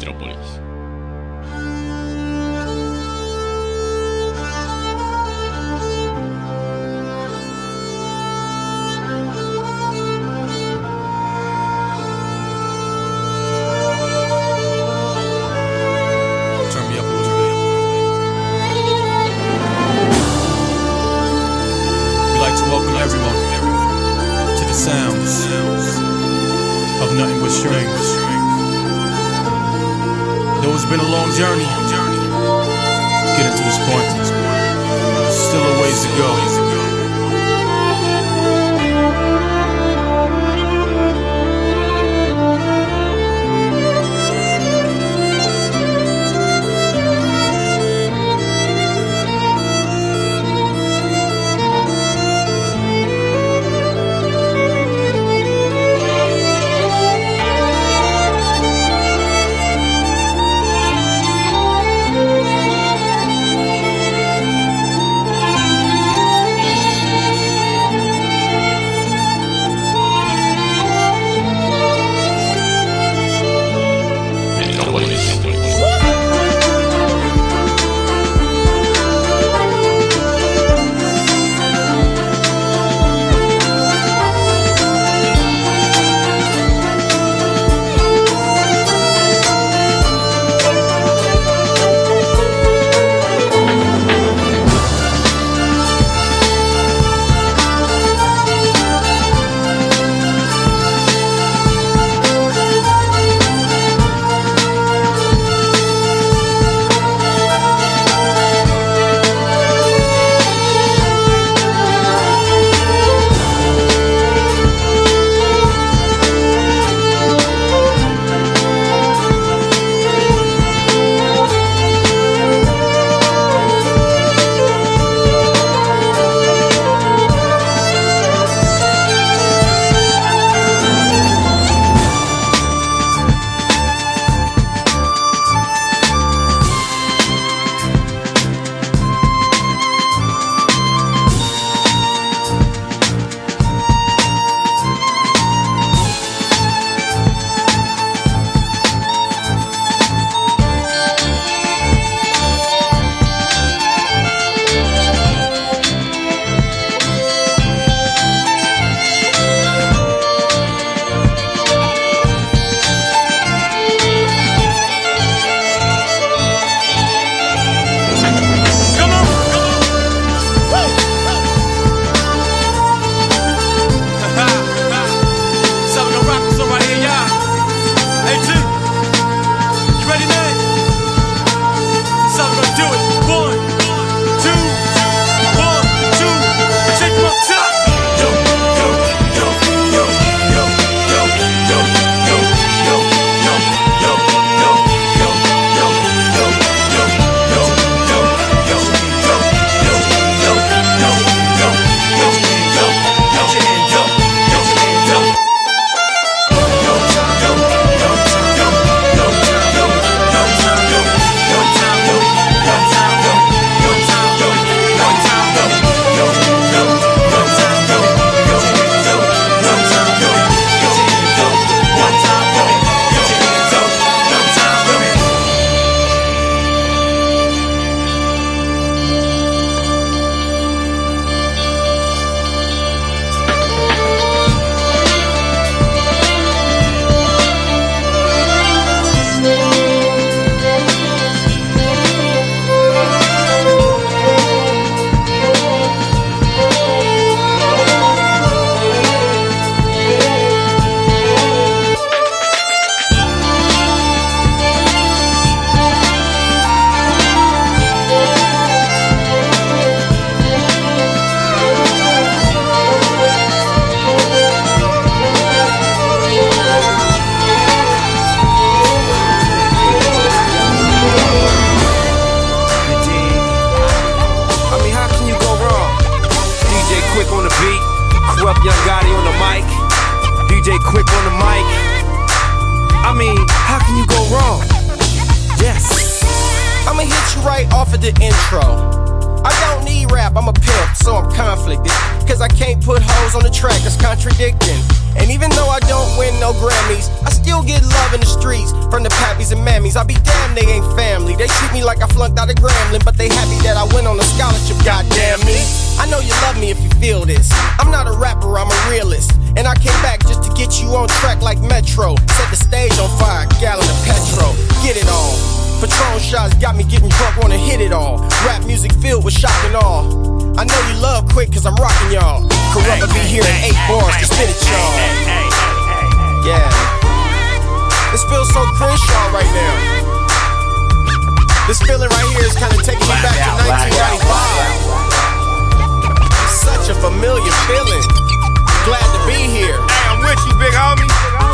Metrópolis. Sounds of nothing but strings. Though it's been a long journey, getting to this point, still a ways to go. Young Gotti on the mic, DJ Quick on the mic. I mean, how can you go wrong? Yes. I'ma hit you right off of the intro. I don't need rap, I'm a pimp, so I'm conflicted. Cause I can't put hoes on the track, that's contradicting. And even though I don't win no Grammys, I still get love in the streets from the pappies and mammies. I be damned they ain't family. They treat me like I flunked out of Grambling, but they happy that I went on a scholarship, goddamn me. I know you love me if you feel this. I'm not a rapper, I'm a realist. And I came back just to get you on track like Metro. Set the stage on fire, gallon of petrol. Get it all. Patron shots got me getting drunk, wanna hit it all. Rap music filled with shock and awe. I know you love quick cause I'm rocking y'all. Corrupt be here in 8 bars to spit it y'all. Yeah. This feels so Crenshaw right now. This feeling right here is kinda taking me back to 1995. Such a familiar feeling. Glad to be here. Hey, I'm with you, big homie.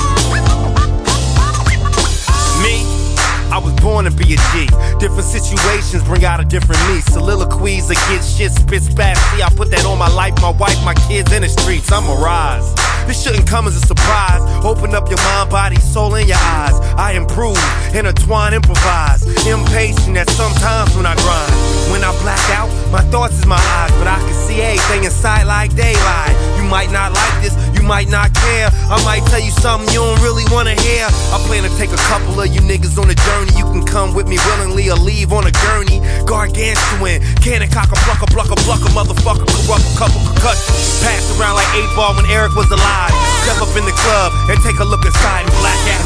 Me? I was born to be a G. Different situations bring out a different me. Soliloquies against shit, spit spat. See, I put that on my life, my wife, my kids in the streets. I'm a rise. This shouldn't come as a surprise. Open up your mind, body, soul, and your eyes. I improve, intertwine, improvise. Impatient at sometimes when I grind. When I black out, my thoughts is my eyes, but I can see everything inside like daylight. You might not like this, you might not care. I might tell you something you don't really wanna hear. I plan to take a couple of you niggas on a journey. You can come with me willingly or leave on a gurney. Gargantuan, cannon cock a pluck a motherfucker, corrupt a couple concussions. Passed around like 8 ball when Eric was alive. Step up in the club and take a look inside and black out.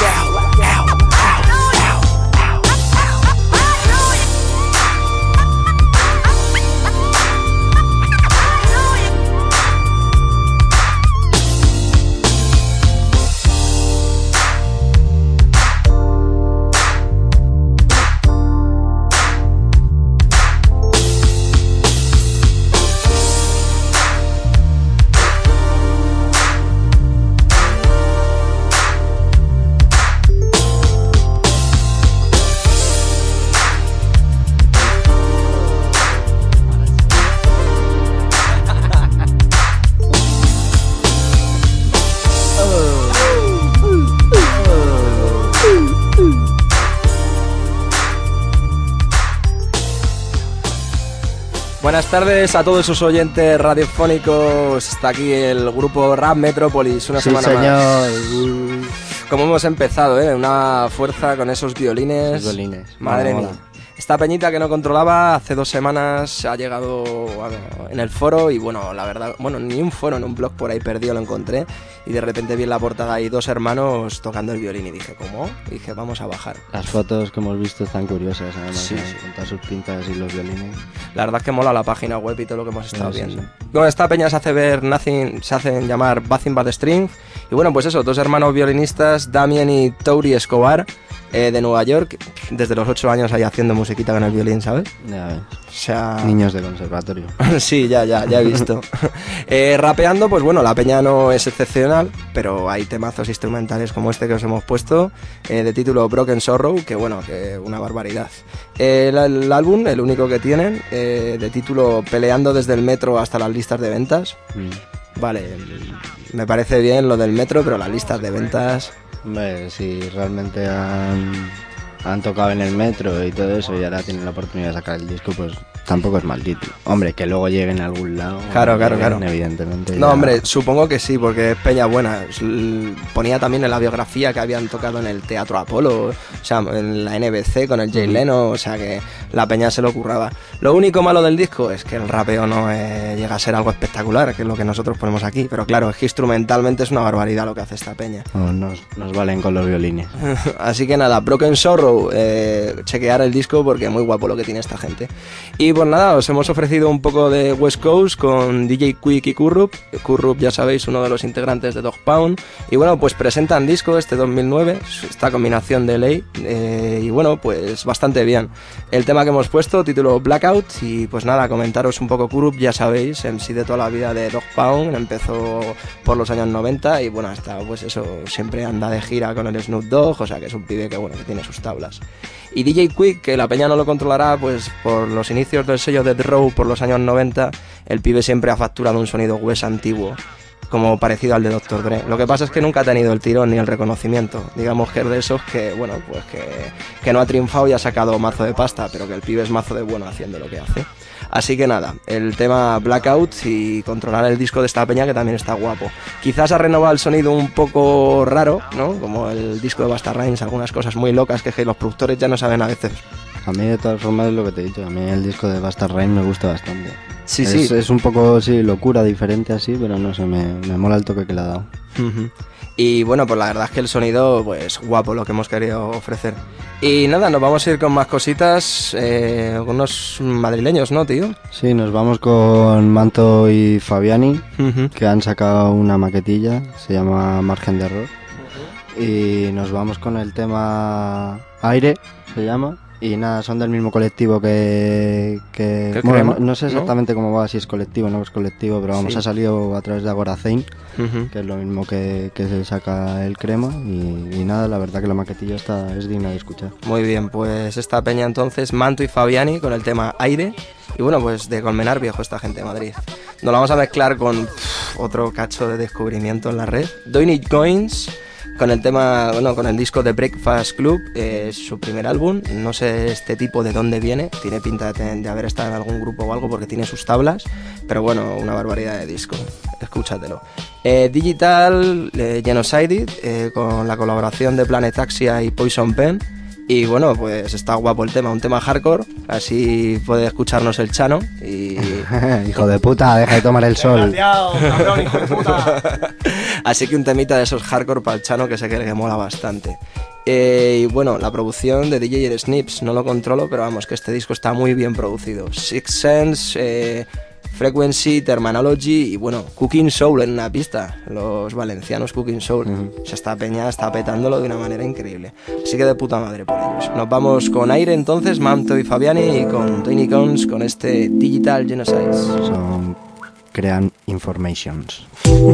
Buenas tardes a todos sus oyentes radiofónicos. Está aquí el grupo Rap Metrópolis, una semana más. Como hemos empezado, una fuerza con esos violines. Madre mía. Esta peñita que no controlaba hace 2 semanas ha llegado en el foro y bueno, la verdad, ni un foro, en un blog por ahí perdido lo encontré y de repente vi en la portada ahí 2 hermanos tocando el violín y dije, ¿cómo? Y dije, vamos a bajar. Las fotos que hemos visto están curiosas, además, sí. Con todas sus pintas y los violines. La verdad es que mola la página web y todo lo que hemos estado viendo. Sí. Bueno, esta peña se hacen llamar Nothing But Strings y bueno, pues eso, 2 hermanos violinistas, Damien y Tori Escobar, de Nueva York, desde los 8 años ahí haciendo musiquita con el violín, ¿sabes? Ya ves. O sea... Niños de conservatorio. Sí, ya he visto. Rapeando, pues bueno, la peña no es excepcional, pero hay temazos instrumentales como este que os hemos puesto, de título Broken Sorrow, que bueno, que una barbaridad. El álbum, el único que tienen, de título Peleando desde el metro hasta las listas de ventas. Vale, me parece bien lo del metro, pero las listas de ventas... Hombre, si realmente han tocado en el metro y todo eso y ahora tienen la oportunidad de sacar el disco, pues tampoco es mal título. Hombre, que luego lleguen a algún lado. Claro. Evidentemente. No, hombre, supongo que sí, porque es peña buena. Ponía también en la biografía que habían tocado en el Teatro Apolo, o sea, en la NBC con el Jay Leno, o sea que la peña se lo curraba. Lo único malo del disco es que el rapeo no llega a ser algo espectacular, que es lo que nosotros ponemos aquí, pero claro, es que instrumentalmente es una barbaridad lo que hace esta peña. No, nos valen con los violines. Así que nada, Broken Sorrow, chequear el disco porque muy guapo lo que tiene esta gente. Y pues nada, os hemos ofrecido un poco de West Coast con DJ Quick y Kurup. Kurup, ya sabéis, uno de los integrantes de Dog Pound. Y bueno, pues presentan disco este 2009, esta combinación de ley. Y bueno, pues bastante bien. El tema que hemos puesto, título Blackout. Y pues nada, comentaros un poco Kurup, ya sabéis, MC de toda la vida de Dog Pound. Empezó por los años 90 y bueno, hasta pues eso, siempre anda de gira con el Snoop Dogg. O sea que es un pibe que bueno, que tiene sus tablas. Y DJ Quick, que la peña no lo controlará, pues por los inicios del sello Death Row por los años 90, el pibe siempre ha facturado un sonido West antiguo, como parecido al de Dr. Dre. Lo que pasa es que nunca ha tenido el tirón ni el reconocimiento. Digamos que es de esos que, bueno, pues que no ha triunfado y ha sacado mazo de pasta, pero que el pibe es mazo de bueno haciendo lo que hace. Así que nada, el tema Blackout y controlar el disco de esta peña que también está guapo. Quizás ha renovado el sonido un poco raro, ¿no? Como el disco de Busta Rhymes, algunas cosas muy locas que los productores ya no saben a veces. A mí de todas formas es lo que te he dicho, a mí el disco de Busta Rhymes me gusta bastante. Sí. Es un poco, sí, locura, diferente así, pero no sé, me mola el toque que le ha dado. Y bueno, pues la verdad es que el sonido, pues guapo lo que hemos querido ofrecer. Y nada, nos vamos a ir con más cositas, unos madrileños, ¿no, tío? Sí, nos vamos con Manto y Fabiani, que han sacado una maquetilla, se llama Margen de Error. Y nos vamos con el tema Aire, se llama. Y nada, son del mismo colectivo que bueno, no sé exactamente cómo va, si es colectivo o no es colectivo, pero vamos, ha salido a través de Agoracein, que es lo mismo que se saca el Crema, y nada, la verdad que la maquetilla es digna de escuchar. Muy bien, pues esta peña entonces, Manto y Fabiani con el tema Aire, y bueno, pues de Colmenar Viejo esta gente de Madrid. Nos la vamos a mezclar con otro cacho de descubrimiento en la red, Do Need Coins, con el tema, bueno, con el disco de Breakfast Club, su primer álbum. No sé este tipo de dónde viene, tiene pinta de haber estado en algún grupo o algo porque tiene sus tablas, pero bueno, una barbaridad de disco, escúchatelo. Digital Genocide, con la colaboración de Planetaxia y Poison Pen. Y bueno, pues está guapo el tema, un tema hardcore, así puede escucharnos el Chano y... Hijo de puta, deja de tomar el sol. Cabrón, hijo de puta. Así que un temita de esos hardcore para el Chano que sé que mola bastante. Y bueno, la producción de DJ Snips, no lo controlo, pero vamos, que este disco está muy bien producido. Six Sense, Frequency, Terminology y bueno, Cooking Soul en una pista, los valencianos Cooking Soul. O sea, esta peña está petándolo de una manera increíble. Así que de puta madre por ellos. Nos vamos con Aire entonces, Manto y Fabiani, y con Tiny Cons con este Digital Genocide. Crean Informations.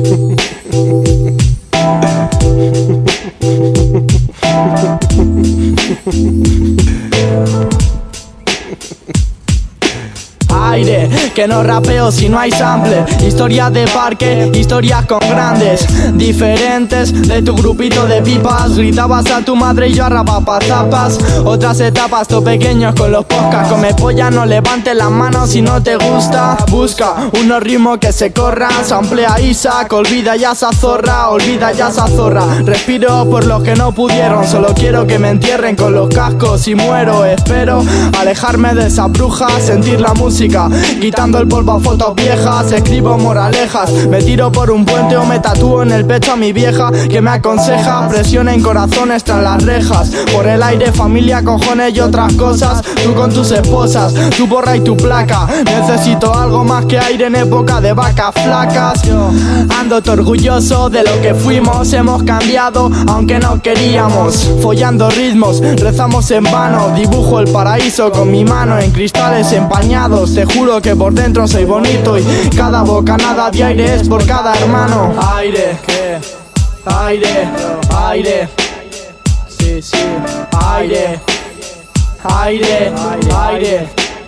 Aire, que no rapeo si no hay sample. Historias de parque, historias con grandes diferentes de tu grupito de pipas. Gritabas a tu madre y yo arrapaba zapas. Otras etapas, to pequeños con los podcasts. Come polla, no levantes las manos si no te gusta. Busca unos ritmos que se corran. Samplea Isaac, olvida ya esa zorra. Olvida ya esa zorra. Respiro por los que no pudieron. Solo quiero que me entierren con los cascos y muero. Espero alejarme de esa bruja, sentir la música, quitando el polvo a fotos viejas. Escribo moralejas, me tiro por un puente o me tatúo en el pecho a mi vieja que me aconseja. Presión en corazones tras las rejas. Por el aire, familia, cojones y otras cosas. Tú con tus esposas, tu borra y tu placa. Necesito algo más que aire en época de vacas flacas. Ando orgulloso de lo que fuimos. Hemos cambiado aunque no queríamos. Follando ritmos, rezamos en vano. Dibujo el paraíso con mi mano en cristales empañados. Te juro que por dentro soy bonito y cada bocanada de aire es por cada hermano. Aire, aire, aire, sí, sí, aire, aire, aire.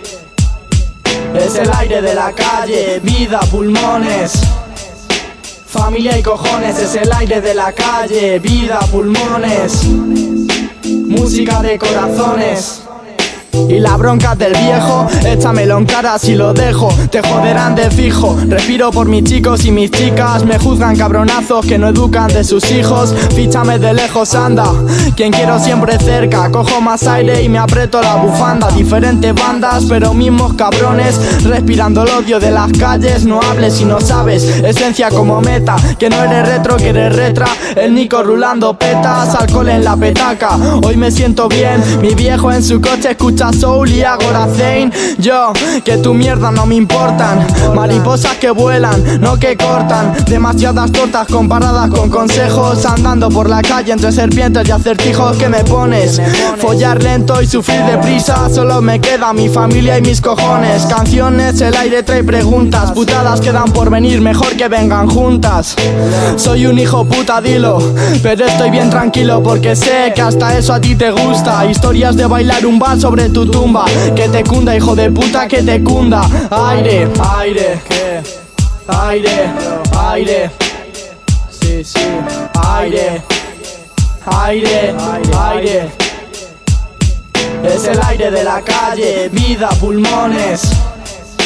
Es el aire de la calle, vida, pulmones, familia y cojones. Es el aire de la calle, vida, pulmones, música de corazones. Y la bronca del viejo, échamelo en cara si lo dejo. Te joderán de fijo. Respiro por mis chicos y mis chicas. Me juzgan cabronazos que no educan de sus hijos. Fíchame de lejos, anda, quien quiero siempre cerca. Cojo más aire y me aprieto la bufanda. Diferentes bandas, pero mismos cabrones. Respirando el odio de las calles. No hables si no sabes, esencia como meta. Que no eres retro, que eres retra. El Nico rulando petas, alcohol en la petaca. Hoy me siento bien, mi viejo en su coche escucha Soul y Agoracein. Yo, que tu mierda no me importan. Mariposas que vuelan, no que cortan. Demasiadas tortas comparadas con consejos. Andando por la calle entre serpientes y acertijos. Que me pones, follar lento y sufrir deprisa. Solo me queda mi familia y mis cojones. Canciones, el aire trae preguntas. Putadas quedan por venir, mejor que vengan juntas. Soy un hijo puta, dilo, pero estoy bien tranquilo porque sé que hasta eso a ti te gusta. Historias de bailar un vals sobre tu tumba. Que te cunda, hijo de puta, que te cunda. Aire, aire, aire, aire, sí, sí, aire, aire, aire. Es el aire de la calle, vida, pulmones,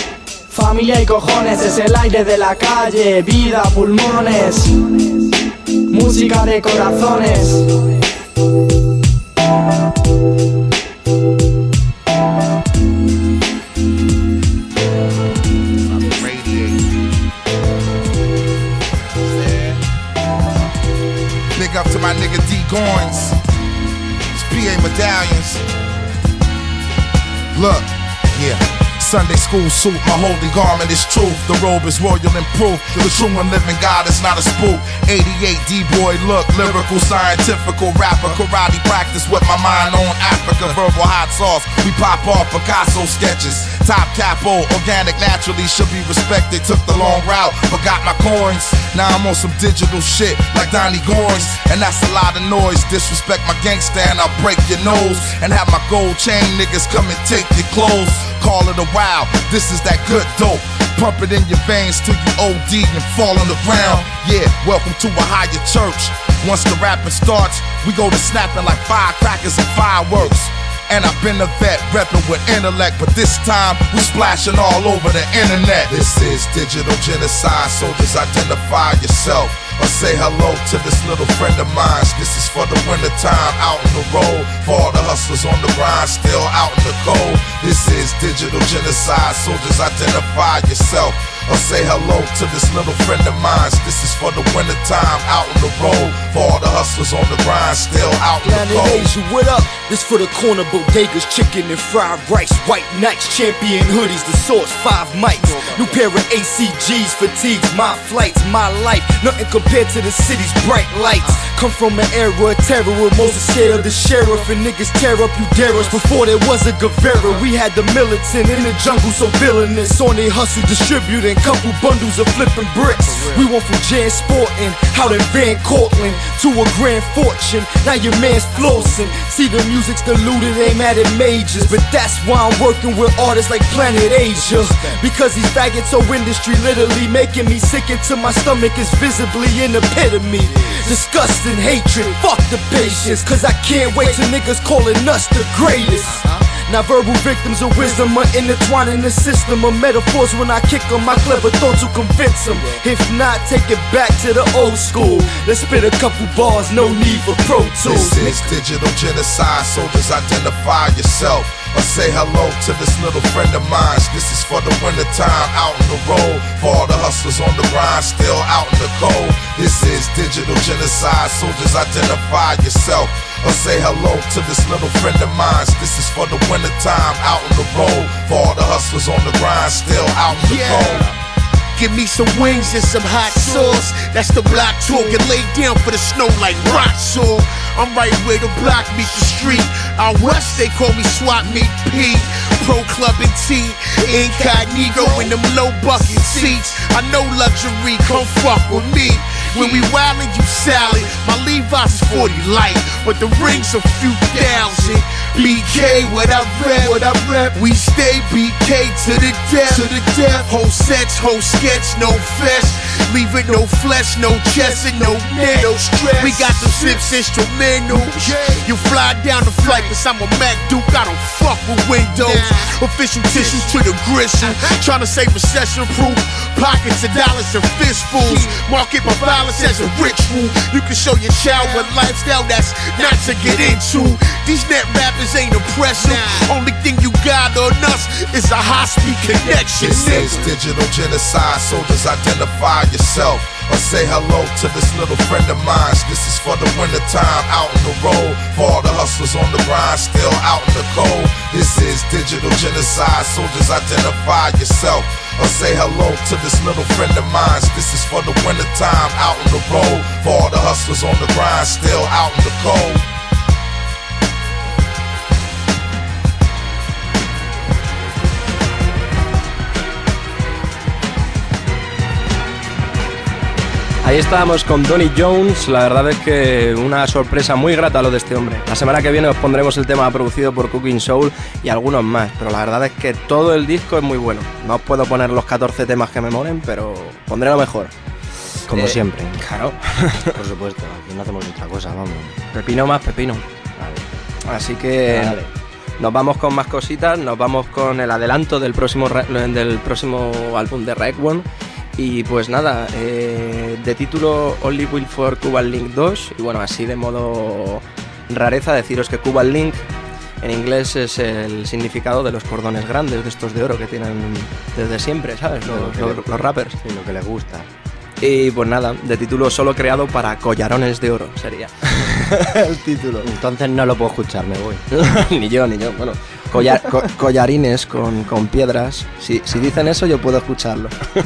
Familia y cojones, es el aire de la calle, vida, pulmones, música de corazones. Big up to my nigga D Goins, it's PA Medallions. Look, yeah. Sunday school suit, my holy garment is truth. The robe is royal and proof. The true and living God is not a spook. 88 D-boy look, lyrical, scientifical rapper. Karate practice with my mind on Africa. Verbal hot sauce, we pop off Picasso sketches. Top capo, organic naturally should be respected. Took the long route, forgot my coins. Now I'm on some digital shit like Donnie Goins. And that's a lot of noise. Disrespect my gangsta and I'll break your nose. And have my gold chain niggas come and take your clothes. Call it a wow, this is that good dope. Pump it in your veins till you OD and fall on the ground. Yeah, welcome to a higher church. Once the rapping starts, we go to snapping like firecrackers and fireworks. And I've been a vet, reppin' with intellect, but this time we splashing all over the internet. This is digital genocide, soldiers identify yourself. Or say hello to this little friend of mine. This is for the winter time, out on the road. For all the hustlers on the grind, still out in the cold. This is digital genocide, soldiers identify yourself. Or say hello to this little friend of mine. This is for the winter time, out on the road. For all the hustlers on the grind, still out in the cold. Asia, what up? This for the corner bodegas, chicken and fried rice. White nights, champion hoodies, the source, 5 mics. New pair of ACGs, fatigues, my flights, my life. Nothing compared to the city's bright lights. Come from an era of terror where Moses scared of the sheriff and niggas tear up you dare us. Before there was a Guevara, we had the militant in the jungle, so villainous. On they hustle, distributing couple bundles of flipping bricks. We went from Jan Sporting out in Van Cortlandt to a grand fortune. Now your man's flossing. See, the music's diluted, ain't mad at majors, but that's why I'm working with artists like Planet Asia. Because these faggots are industry literally making me sick into my stomach is visibly an epitome. Disgust and hatred, fuck the patience, cause I can't wait till niggas calling us the greatest. Now verbal victims of wisdom are intertwined in the system of metaphors. When I kick them, my clever thoughts will convince them. If not, take it back to the old school. Let's spit a couple bars, no need for Pro Tools. This is digital genocide, soldiers identify yourself. Or say hello to this little friend of mine. This is for the winter time, out on the road. For all the hustlers on the grind, still out in the cold. This is digital genocide, soldiers identify yourself. Or say hello to this little friend of mine. This is for the winter time, out on the road. For all the hustlers on the grind, still out in the cold. Give me some wings and some hot sauce. That's the block talk. Get laid down for the snow like rock salt. I'm right where the block meet the street. Out west they call me Swap Meet P. Pro Club and T. Incognito in them low bucket seats. I know luxury, come fuck with me. When we wildin', you salad. My Levi's is 40 light, but the ring's a few thousand. BK, what I rep, we stay BK to the death. Whole sets, whole sketch, no fest. Leave it no flesh, no chest, and no neck. No stress. We got the Sips instrumentals. You fly down the flight, cause I'm a Mac Duke, I don't fuck with windows. Official tissue to the gristle. Tryna say recession proof. Pockets of dollars and fistfuls. Market my violence as a ritual. You can show your child what lifestyle that's not to get into. These net rappers ain't impressive. Only thing you got on us is a high-speed connection. This is digital genocide, soldiers identify yourself. Or say hello to this little friend of mine. This is for the winter time, out on the road. For all the hustlers on the grind, still out in the cold. This is digital genocide, soldiers identify yourself. Or say hello to this little friend of mine. This is for the winter time, out on the road. For all the hustlers on the grind, still out in the cold. Ahí estábamos con Donny Jones. La verdad es que una sorpresa muy grata lo de este hombre. La semana que viene os pondremos el tema producido por Cooking Soul y algunos más, pero la verdad es que todo el disco es muy bueno. No os puedo poner los 14 temas que me molen, pero pondré lo mejor. Como siempre. Claro. Por supuesto, aquí no hacemos otra cosa, vamos. Pepino más pepino. Vale. Así que... Dale. Nos vamos con más cositas, nos vamos con el adelanto del próximo álbum de Rag One. Y pues nada, de título Only Will for Cuban Link 2. Y bueno, así de modo rareza deciros que Cuban Link en inglés es el significado de los cordones grandes, de estos de oro que tienen desde siempre, ¿sabes? Los rappers. Sí, lo que les gusta. Y pues nada, de título solo creado para collarones de oro sería el título. Entonces no lo puedo escuchar, me voy. Ni yo. Bueno, collarines con piedras. Si dicen eso, yo puedo escucharlo.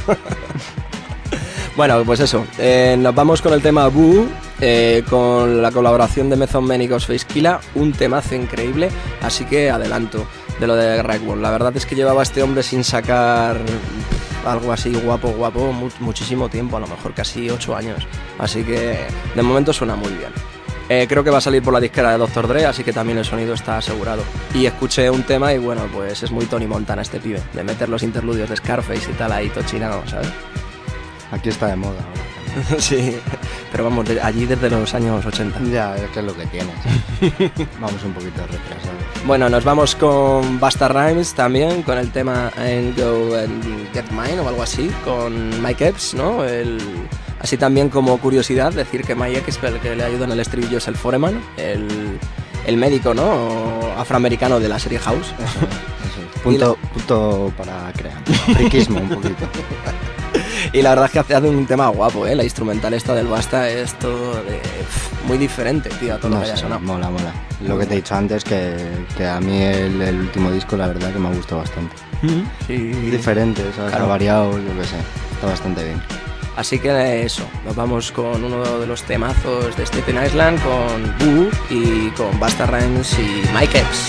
Bueno, pues eso. Nos vamos con el tema Boo, con la colaboración de Method Man y Ghostface Killah. Un temazo increíble, así que adelanto de lo de Rag One. La verdad es que llevaba este hombre sin sacar algo así guapo, muchísimo tiempo, a lo mejor casi 8 años. Así que de momento suena muy bien. Creo que va a salir por la disquera de Dr. Dre, así que también el sonido está asegurado. Y escuché un tema y bueno, pues es muy Tony Montana este pibe, de meter los interludios de Scarface y tal ahí tochinado, ¿sabes? Aquí está de moda ahora. Sí, pero vamos, allí desde los años 80. Ya, es que es lo que tienes. Vamos un poquito retrasados. Bueno, nos vamos con Busta Rhymes también, con el tema And Go and Get Mine o algo así, con Mike Epps, ¿no? Así también como curiosidad, decir que Mike Epps, el que le ayuda en el estribillo, es el Foreman, el médico, ¿no? Afroamericano de la serie House. Eso. Punto para crear. Friquismo un poquito. Y la verdad es que hace un tema guapo, ¿eh? La instrumental esta del Busta es todo muy diferente, tío, a todo lo que haya sonado. Mola. Lo que te he dicho antes, que a mí el último disco, la verdad, que me ha gustado bastante. Sí. Diferente, ¿sabes? Claro. Ha variado, yo qué sé. Está bastante bien. Así que eso, nos vamos con uno de los temazos de Staten Island, con Boo y con Busta Rhymes y Mike Epps.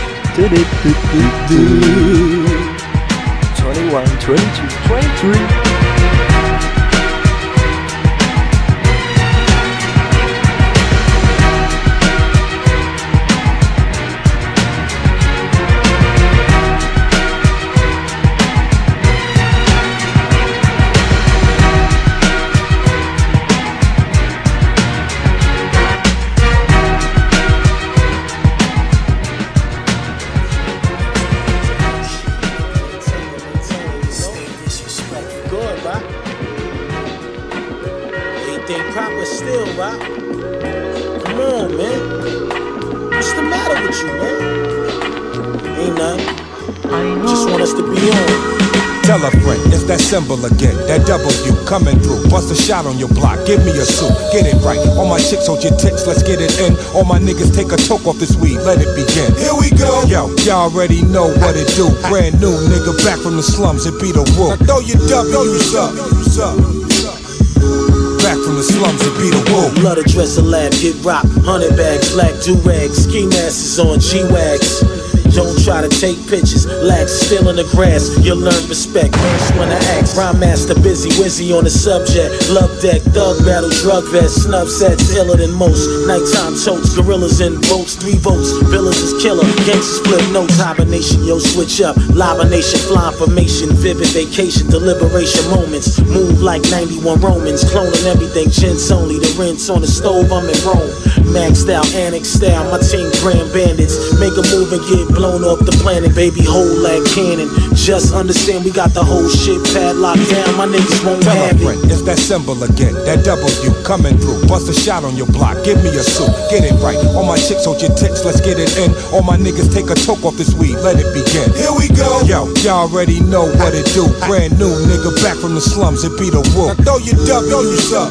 21, 22, 23. Tell a friend, it's that symbol again, that W coming through. Bust a shot on your block, give me a two, get it right. All my chicks hold your tits, let's get it in. All my niggas take a toke off this weed, let it begin. Here we go. Yo, y'all already know what it do. Brand new nigga back from the slums, it be the woo. Now throw your W's up. Back from the slums, it be the woo. Blood a dresser lab, get rock, 100 bags, black do-rags, ski masks on G-Wags. Don't try to take pictures, lax, still in the grass. You'll learn respect, first when I ask. Rhyme master, busy, wizzy on the subject. Love deck, thug battle, drug vest. Snub sets, iller than most. Nighttime totes, gorillas in boats. 3 votes, villas is killer. Gangsters split notes, hibernation, yo, switch up. Libernation, fly formation, vivid vacation, deliberation moments. Move like 91 Romans, cloning everything, gents only. The rinse on the stove, I'm in Rome. Maxed out, annex style, my team grand bandits. Make a move and get blown off the planet, baby, hold like cannon. Just understand we got the whole shit padlocked down, my niggas won't Tell have a friend, it. it's that symbol again, that W coming through. Bust a shot on your block, give me a suit, get it right. All my chicks hold your tits, let's get it in. All my niggas take a toke off this weed, let it begin. Here we go. Yo, y'all already know what it do. Brand new nigga back from the slums, it be the woo. Now throw your W's up.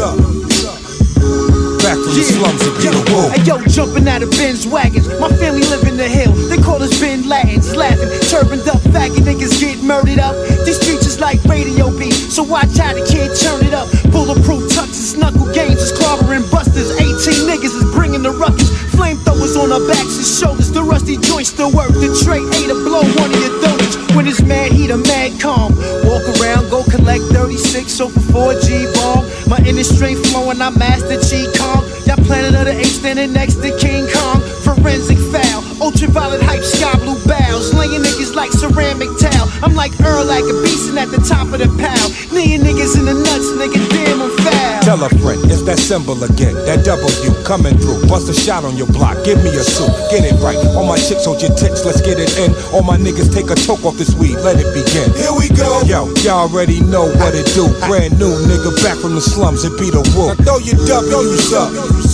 Back from the slums, it be the woo. Hey yo, jumping out of Benz wagons. My family live in the hill. They call us Ben Latins. Laughing, turbaned up, faggot niggas get murdered up. These streets is like radio beat, so watch how the kid turn it up. Bulletproof tuxes, knuckle games is clobbering busters. 18 niggas is bringing the ruckus. Flamethrowers on our backs and shoulders. The rusty joints still work. The tray ain't a blow one of your donuts. When it's mad, he the mad calm. Walk around, go collect 36 over 4G ball. My inner strength flowing, I master G-Kong. Y'all Planet of the Apes standing next to King Kong. Forensic foul, ultraviolet hype, sky blue bows. Laying niggas like ceramic towel. I'm like Earl like a beastin' at the top of the pile. Kneeing niggas in the nuts, nigga, damn I'm foul. Tell a friend, it's that symbol again. That W coming through. Bust a shot on your block. Give me a suit. Get it right. All my chicks hold your tits. Let's get it in. All my niggas take a toke off this weed. Let it begin. Here we go. Yo, y'all already know what it do. Brand new nigga back from the slums. It be the wolf. Now throw your W's up.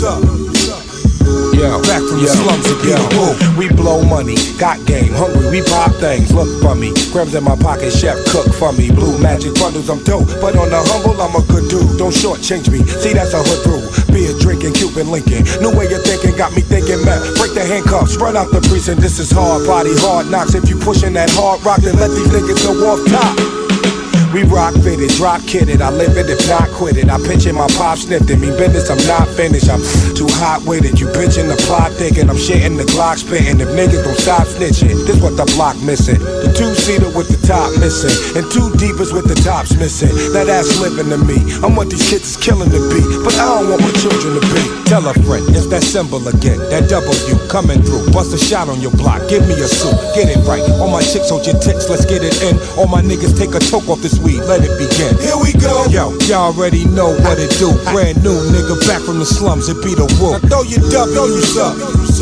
Yeah, back from the slums to get a we blow money, got game, hungry, we pop things, look for me. Grams in my pocket, chef cook for me. Blue magic bundles, I'm dope, but on the humble, I'm a good dude. Don't shortchange me, see that's a hood rule. Beer drinking, Cuban Lincoln. New way of thinking got me thinking, man. Break the handcuffs, run out the precinct. This is hard body, hard knocks. If you pushing that hard rock, then let these niggas go off top. We rock fitted, drop kidded, I live it if not quit it. I pinch it, my pop sniffed it. Me business, I'm not finished. I'm too hot with it. You bitchin' the plot thinking I'm shitting the Glock spitting. If niggas don't stop snitching, this what the block missing. The two-seater with the top missing, and two deepers with the tops missing. That ass living to me. I'm what these kids is killing to be, but I don't want my children to be. Tell a friend, it's that symbol again. That W coming through. Bust a shot on your block. Give me a suit. Get it right. All my chicks hold your tits. Let's get it in. All my niggas take a toke off this weed. Let it begin. Here we go. Yo, y'all already know what it do. Brand new nigga back from the slums. It be the wolf. Now throw your W's up.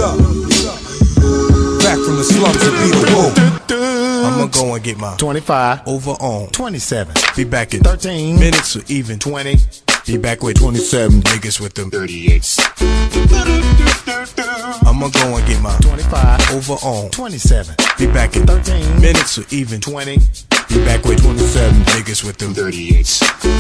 Back from the slums. It be the wolf. I'ma go and get my 25 over on 27. Be back in 13 minutes or even 20. Be back with 27 niggas with them 38s. I'ma go and get my 25 over on 27. Be back in 13 minutes or even 20. Be back with 27 niggas with them 38s.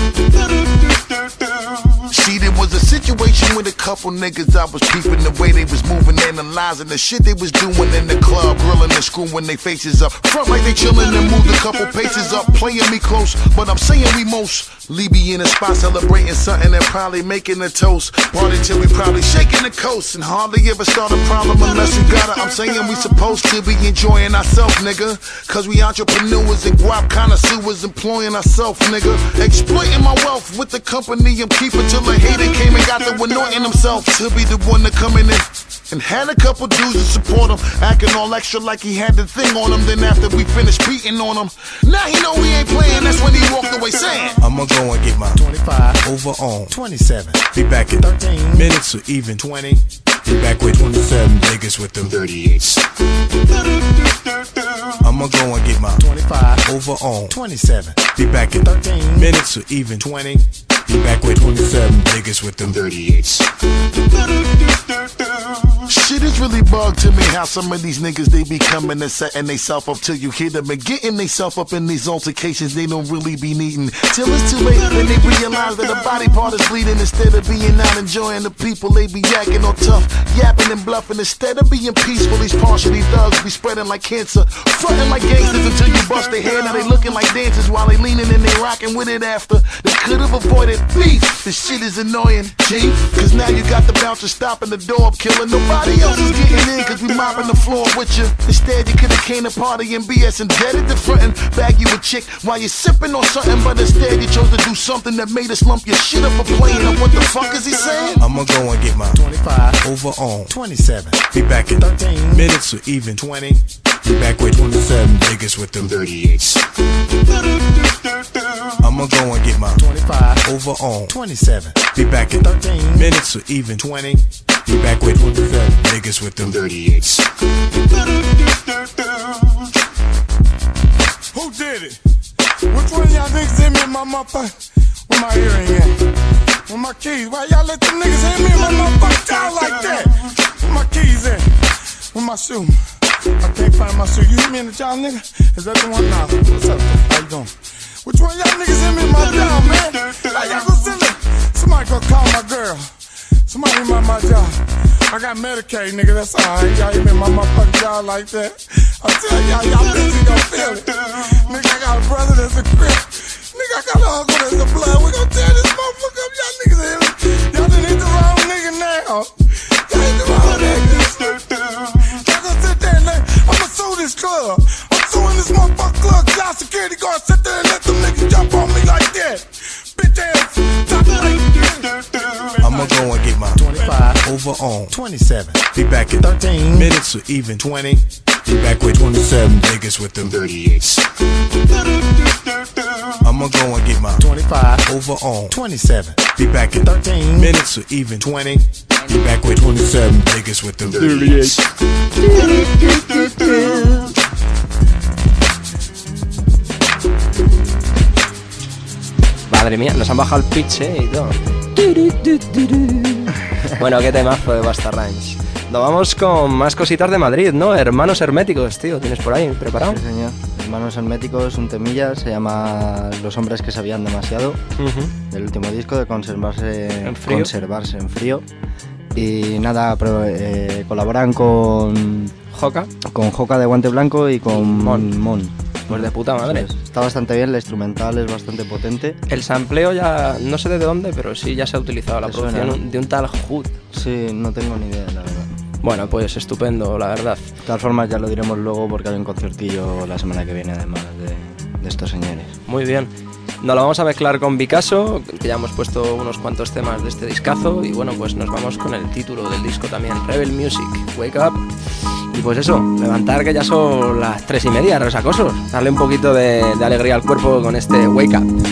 See, there was a situation with a couple niggas I was peeping the way they was moving, analyzing the shit they was doing in the club, grilling and screwing their faces up. Front like they chillin' and moved a couple paces up, playing me close, but I'm saying we mostly be in a spot celebrating something and probably making a toast. Party till we probably shaking the coast and hardly ever start a problem unless you got it. I'm saying we supposed to be enjoying ourselves, nigga, cause we entrepreneurs and guap connoisseurs employing ourselves, nigga. Exploiting my wealth with the company I'm keeping till a hater came and got the anointing himself to be the one to come in and had a couple dudes to support him, acting all extra like he had the thing on him. Then after we finished beating on him, now he know we ain't playing. That's when he walked away saying, I'ma go and get my 25 over on 27. Be back in 13 minutes or even 20. Be back with 27 niggas with them 38s. I'ma go and get my 25 over on 27. Be back in 13 minutes or even 20. Be back with 27 niggas with them 38s. shit is really bugged to me how some of these niggas they be coming and setting they self up till you hit them and getting they self up in these altercations they don't really be needing. Till it's too late when they realize that a body part is bleeding. Instead of being out enjoying the people, they be yakking on tough, yapping and bluffing. Instead of being peaceful, these partially thugs be spreading like cancer, fronting like gangsters until you bust their head. Now they looking like dancers while they leaning and they rocking with it after. They could have avoided beef. This shit is annoying, G, cause now you got the bouncer stopping the door up, killing. Nobody else is getting in cause we mopping the floor with you. Instead you could've came to party and BS and dead at the front and bag you a chick while you're sipping on something, but instead you chose to do something that made us lump your shit up for playing. And what the fuck is he saying? I'ma go and get my 25 over on 27. Be back in 13 minutes or even 20. Be back with 27 niggas with them 38s. I'ma go and get my 25 over on 27. Be back in 13 minutes or even 20. Be back with 27 niggas with them 38s. Who did it? Which one of y'all niggas hit me in my motherfucker? Where my earring at? Where my keys? Why y'all let them niggas hit me in my motherfucker down like that? Where my keys at? Where my shoe? I can't find my shoe. You hit me in the jaw, nigga? Is that the one? Nah. What's up? How you doing? Which one of y'all niggas hit me in my jaw, man? How y'all gonna send it? Somebody gonna call my girl. Somebody hit my jaw. I got Medicaid, nigga, that's alright. Y'all hit me in my motherfucking jaw like that. I tell y'all bitches gonna feel it. Nigga, I got a brother that's a crip. Nigga, I got an uncle that's a blood. We gon' tear this motherfucker up. Y'all niggas hit me. Y'all done hit the wrong nigga now. Y'all hit the wrong nigga. Y'all gonna sit there and I'ma sue this club. I'm suing this motherfucking club. Y'all security guards sit there and let them niggas jump on me like that. Bitch ass. I'ma go and get my 25 over on 27. Be back in 13 minutes or even 20. Be back with 27 niggas with them 38s. I'ma go and get my 25 over on 27. Be Be back in 13 minutes or even 20. Be back with 27 niggas with them 38. Madre mía, nos han bajado el pitch, y todo. Bueno, qué temazo de Busta Rhymes. Nos vamos con más cositas de Madrid, ¿no? Hermanos Herméticos, tío, ¿tienes por ahí preparado? Sí, señor. Hermanos Herméticos, un temilla, se llama Los hombres que sabían demasiado, del último disco de Conservarse en frío. Y nada, colaboran con Joka de Guante Blanco y con Mon. Pues de puta madre. Pues está bastante bien, la instrumental es bastante potente. El sampleo ya, no sé de dónde, pero sí ya se ha utilizado la producción, ¿no? De un tal Hood. Sí, no tengo ni idea, la verdad. Bueno, pues estupendo, la verdad. De todas formas ya lo diremos luego porque hay un conciertillo la semana que viene además de estos señores. Muy bien. Nos lo vamos a mezclar con Picasso, que ya hemos puesto unos cuantos temas de este discazo. Y bueno, pues nos vamos con el título del disco también, Rebel Music, Wake Up. Y pues eso, levantar que ya son las 3:30, resacosos. Darle un poquito de alegría al cuerpo con este Wake Up.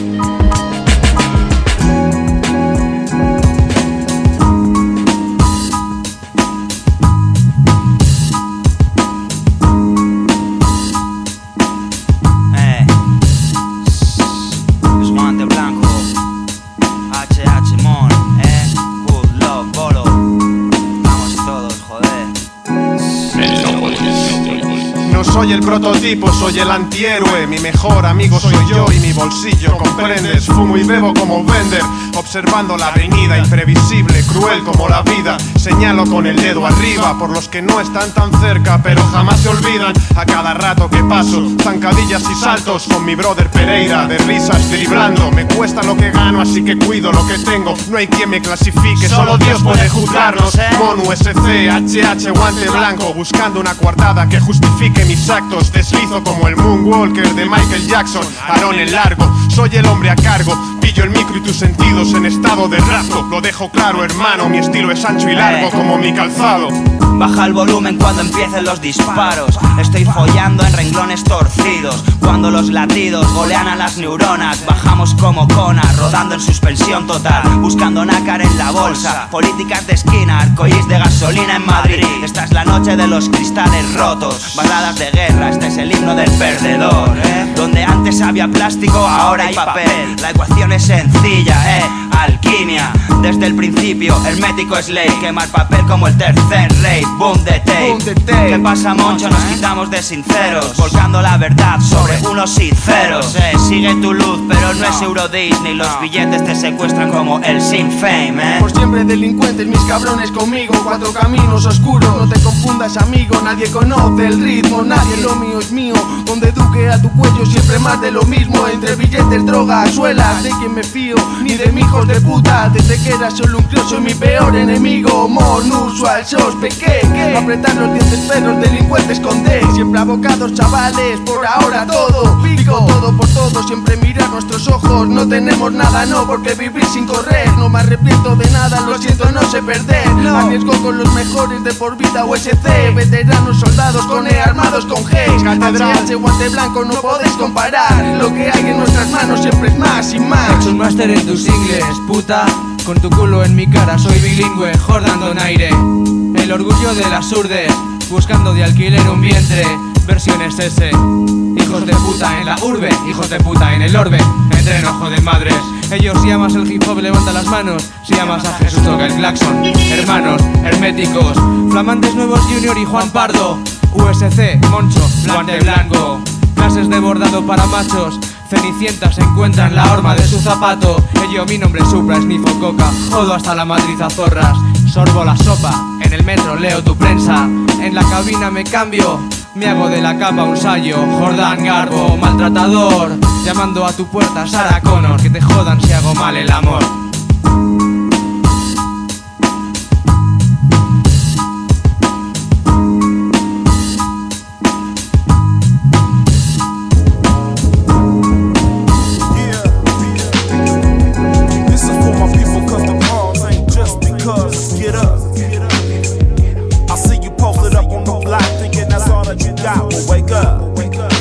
Soy el prototipo, soy el antihéroe. Mi mejor amigo soy yo y mi bolsillo, comprendes. Fumo y bebo como vender, observando la avenida, imprevisible, cruel como la vida. Señalo con el dedo arriba por los que no están tan cerca, pero jamás se olvidan. A cada rato que paso, zancadillas y saltos con mi brother Pereira, de risas driblando. Me cuesta lo que gano, así que cuido lo que tengo. No hay quien me clasifique, solo Dios puede juzgarnos. Monu, SC, HH, Guante Blanco, buscando una coartada que justifique mis actos. Deslizo como el Moonwalker de Michael Jackson. Aarón el largo, soy el hombre a cargo. Pillo el micro y tus sentidos en estado de rapto. Lo dejo claro, hermano, mi estilo es ancho y largo como mi calzado. Baja el volumen cuando empiecen los disparos. Estoy follando en renglones torcidos. Cuando los latidos golean a las neuronas, bajamos como conas, rodando en suspensión total, buscando nácar en la bolsa. Políticas de esquina, arcoíris de gasolina en Madrid. Esta es la noche de los cristales rotos. Baladas de guerra, este es el himno del perdedor. Donde antes había plástico, ahora hay papel. La ecuación es sencilla, alquimia. Desde el principio, hermético es ley. Quemar papel como el tercer rey. Boom de tape. ¿Qué pasa, Moncho? Nos quitamos de sinceros, volcando la verdad sobre unos sinceros. Sigue tu luz, pero no es Euro Disney. Los billetes te secuestran como el Sinn Féin, Por siempre delincuentes, mis cabrones conmigo. 4 caminos oscuros, no te confundas, amigo. Nadie conoce el ritmo, nadie, lo mío es mío. Donde duque a tu cuello, siempre más de lo mismo. Entre billetes, drogas, suelas, de quien me fío, ni de mi hijos de puta. Desde que era solo un crío, soy mi peor enemigo. More usual, sospequé. Apretar los dientes, perros, delincuentes con D. Siempre abocados, chavales, por ahora todo. Pico todo por todo, siempre mirar nuestros ojos. No tenemos nada, no, porque vivir sin correr. No me arrepiento de nada, lo siento, no sé perder. Arriesgo con los mejores de por vida USC. Veteranos, soldados con E, armados con G. HH, Guante Blanco, no podéis comparar. Lo que hay en nuestras manos siempre es más y más. Soy un máster en tus ingles, puta. Con tu culo en mi cara, soy bilingüe, Jordan Donaire. El orgullo de las urdes, buscando de alquiler un vientre. Versiones S. Hijos de puta en la urbe, hijos de puta en el orbe. Entre enojo de madres. Ellos, si amas el hip hop, levanta las manos. Si amas a Jesús, toca el claxon. Hermanos, herméticos, flamantes nuevos Junior y Juan Pardo. USC, Moncho, Guante Blanco. Clases de bordado para machos. Cenicienta se encuentra en la horma de su zapato. Ello, mi nombre es Supra, snifo coca. Jodo hasta la matriz a zorras. Sorbo la sopa, en el metro leo tu prensa. En la cabina me cambio, me hago de la capa un sayo. Jordan Garbo, maltratador. Llamando a tu puerta, Sarah Connor. Que te jodan si hago mal el amor.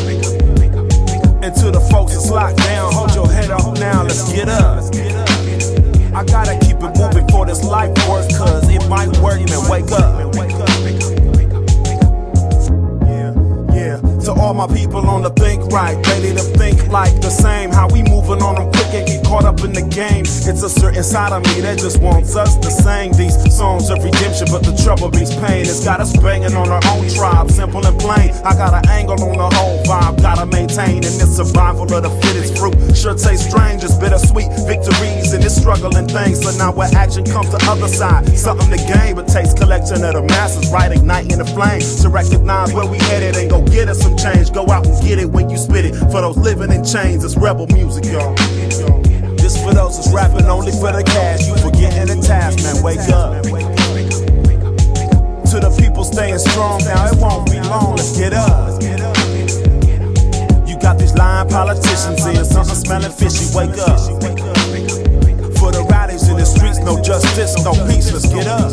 And to the folks that's locked down, hold your head up now, let's get up. people on the think right, ready to think like the same. How we moving on them quick and get caught up in the game. It's a certain side of me that just wants us to sing these songs of redemption, but the trouble beats pain. It's got us banging on our own tribe, simple and plain. I got an angle on the whole vibe, gotta maintain in this survival of the fittest fruit. Sure tastes strange, it's bittersweet victories in this struggling thing. So now where action comes the other side, something to gain, but takes collection of the masses, right? Igniting the flame to recognize where we headed and go get us some change. Go out and get it when you spit it. For those living in chains, it's rebel music, y'all. This for those that's rapping only for the cash. You forgetting the task, man, wake up. To the people staying strong now, it won't be long, let's get up. You got these lying politicians in, something smelling fishy, wake up. For the rowdies in the streets, no justice, no peace, let's get up.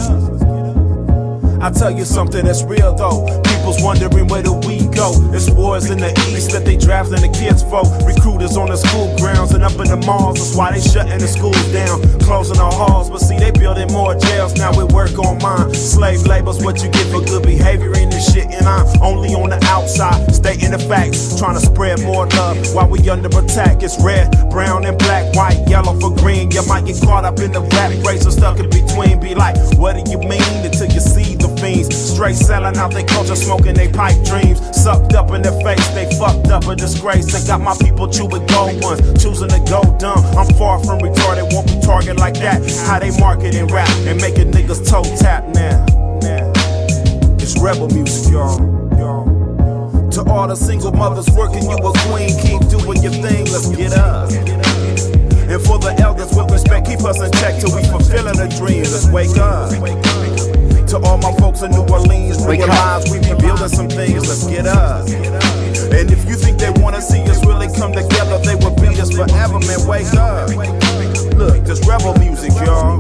I tell you something that's real though. People's wondering where do we go. It's wars in the east that they drafting the kids for. Recruiters on the school grounds and up in the malls. That's why they shutting the schools down, closing our halls. But see, they building more jails now. We work on mine. Slave labor's what you get for good behavior in this shit. And I'm only on the outside, stating the facts, trying to spread more love while we under attack. It's red, brown, and black, white, yellow for green. You might get caught up in the rap race or stuck in between. Be like, what do you mean? Until you see the fiends straight selling out their culture, smoking their pipe dreams. Sucked up in their face, they fucked up a disgrace. They got my people chewing gold ones, choosing to go dumb. I'm far from retarded, won't be targeted like that. How they marketing rap and making niggas toe tap now. It's rebel music, y'all. To all the single mothers working, you a queen, keep doing your thing, let's get up. And for the elders with respect, keep us in check till we fulfilling a dream, let's wake up. To all my folks in New Orleans, realize we be building some things, let's get up. And if you think they wanna see us really come together, they will beat us forever, man, wake up. Look, this rebel music, y'all.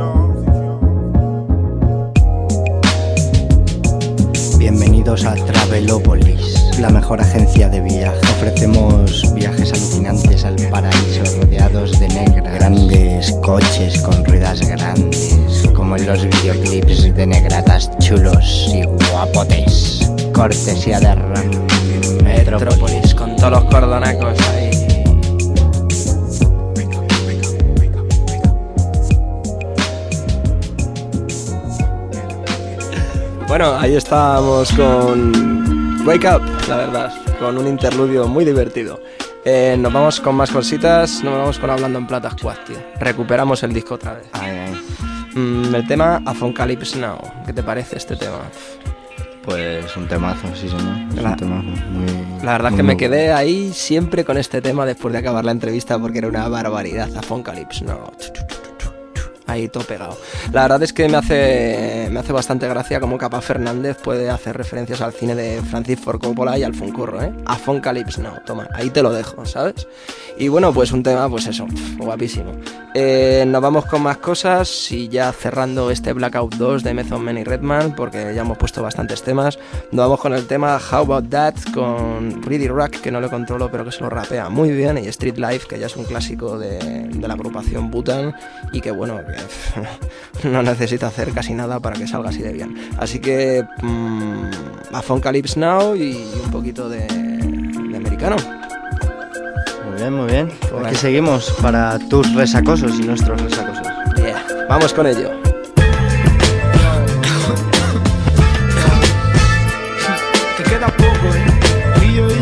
Bienvenidos a Travelopolis, la mejor agencia de viaje. Ofrecemos viajes alucinantes al paraíso, rodeados de negras, grandes coches con ruedas grandes, como en los videoclips de negratas chulos y guapotes. Cortesía de Metrópolis, con todos los cordonacos ahí. Bueno, ahí estábamos con Wake Up, la verdad, con un interludio muy divertido. Nos vamos con más cositas, nos vamos con Hablando en Plata Squad, tío. Recuperamos el disco otra vez. El tema Apocalypse Now, ¿qué te parece este tema? Pues un temazo, sí señor. Es un temazo muy, la verdad es que me quedé ahí siempre con este tema después de acabar la entrevista porque era una barbaridad. Apocalypse Now. Ahí todo pegado. La verdad es que me hace bastante gracia cómo Capa Fernández puede hacer referencias al cine de Francis Ford Coppola y al Funcurro, Apocalypse Now, toma, ahí te lo dejo, ¿sabes? Y bueno, pues un tema, pues eso, guapísimo. Nos vamos con más cosas y ya cerrando este Blackout 2 de Method Man y Redman, porque ya hemos puesto bastantes temas. Nos vamos con el tema How About That con Pretty Rock, que no lo controlo pero que se lo rapea muy bien, y Street Life, que ya es un clásico de la agrupación Butan y que bueno, que no necesita hacer casi nada para que salga así de bien. Así que Apocalypse Now y un poquito de americano. Muy bien, muy bien. Aquí seguimos para tus resacosos y nuestros resacosos. Yeah. Vamos con ello. Te queda poco, y yo.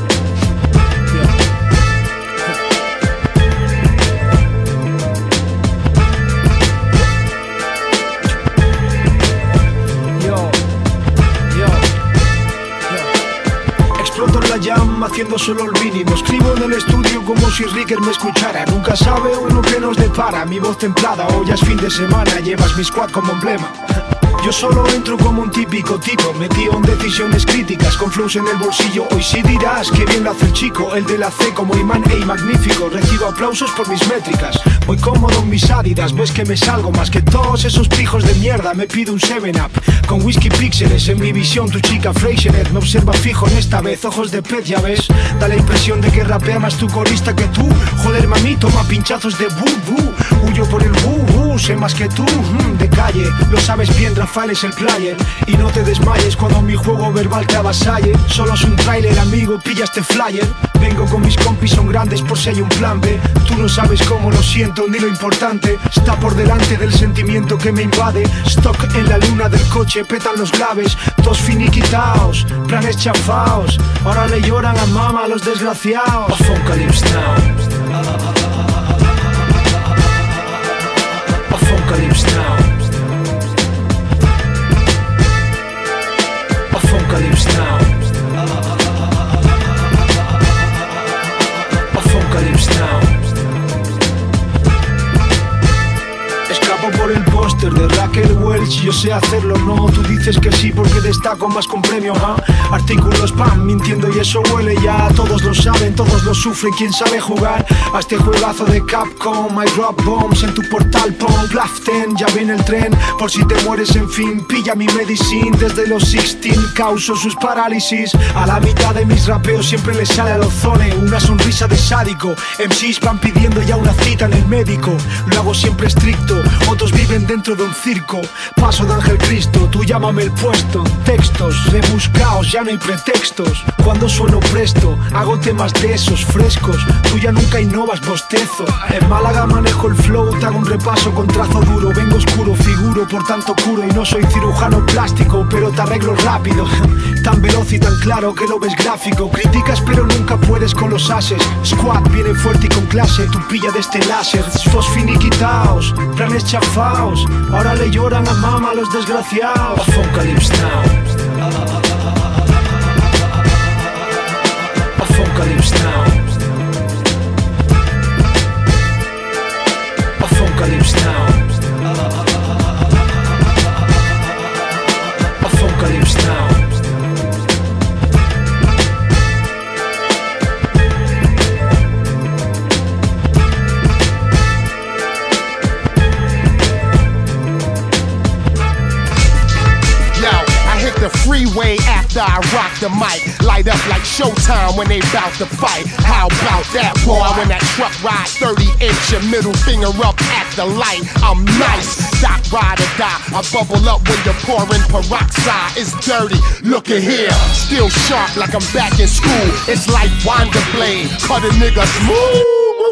Exploto la llama haciendo solo el mínimo. Escribo en el estudio como si Ricker me escuchara. Nunca sabe uno que nos depara. Mi voz templada, hoy ya es fin de semana. Llevas mi squad como emblema. Yo solo entro como un típico tipo, metido en decisiones críticas, con flows en el bolsillo. Hoy sí dirás que bien lo hace el chico, el de la C como imán, magnífico. Recibo aplausos por mis métricas, muy cómodo en mis Adidas. Ves que me salgo más que todos esos pijos de mierda. Me pido un 7-Up con whisky píxeles. En mi visión tu chica Freixenet me observa fijo en esta vez. Ojos de pez, ya ves, da la impresión de que rapea más tu corista que tú. Joder mami, toma pinchazos de bu. Huyo por el bu. sé más que tú, de calle. Lo sabes bien, Rafael es el player. Y no te desmayes cuando mi juego verbal te avasalle. Solo es un tráiler, amigo, pilla este flyer. Vengo con mis compis, son grandes por si hay un plan B. Tú no sabes cómo lo siento, ni lo importante está por delante del sentimiento que me invade. Stock en la luna del coche, petan los graves. Dos finiquitaos, planes chafaos. Ahora le lloran a mama a los desgraciados. Apocalypse Now. Apocalypse Now. Apocalypse Now. Apocalypse Now. Escapo por el póster de Raquel Welch. Yo sé hacerlo, no, tú dices que sí porque destaco más con premio, ¿ah? Artículos spam, mintiendo y eso huele ya. Todos lo saben, todos lo sufren. ¿Quién sabe jugar a este juegazo de Capcom? I drop bombs en tu portal, pon Plaften. Ya viene el tren, por si te mueres, en fin. Pilla mi medicine, desde los 16 causo sus parálisis. A la mitad de mis rapeos siempre les sale al ozone una sonrisa de sádico. MCs van pidiendo ya una cita en el médico. Lo hago siempre estricto, otros viven dentro de un circo. Paso de Ángel Cristo, tú llámame el puesto. Textos rebuscaos, ya no hay pretextos. Cuando sueno presto, hago temas de esos frescos. Tú ya nunca innovas, bostezo. En Málaga manejo el flow, te hago un repaso con trazo duro. Vengo oscuro, figuro, por tanto curo. Y no soy cirujano plástico, pero te arreglo rápido. Tan veloz y tan claro que lo ves gráfico. Criticas pero nunca puedes con los ases. Squad viene fuerte y con clase, tú pilla de este láser. Dos finiquitaos, planes chafaos. Ahora le lloran a mama a los desgraciados. Apocalypse Now. Apocalypse Now. Apocalypse Now. Apocalypse Now. The freeway after I rock the mic. Light up like Showtime when they bout to fight. How about that, boy? When that truck ride 30-inch, your middle finger up at the light. I'm nice, Doc ride or die. I bubble up when you're pouring peroxide. It's dirty, look at here. Still sharp like I'm back in school. It's like Wonder Blade, cut a nigga smooth.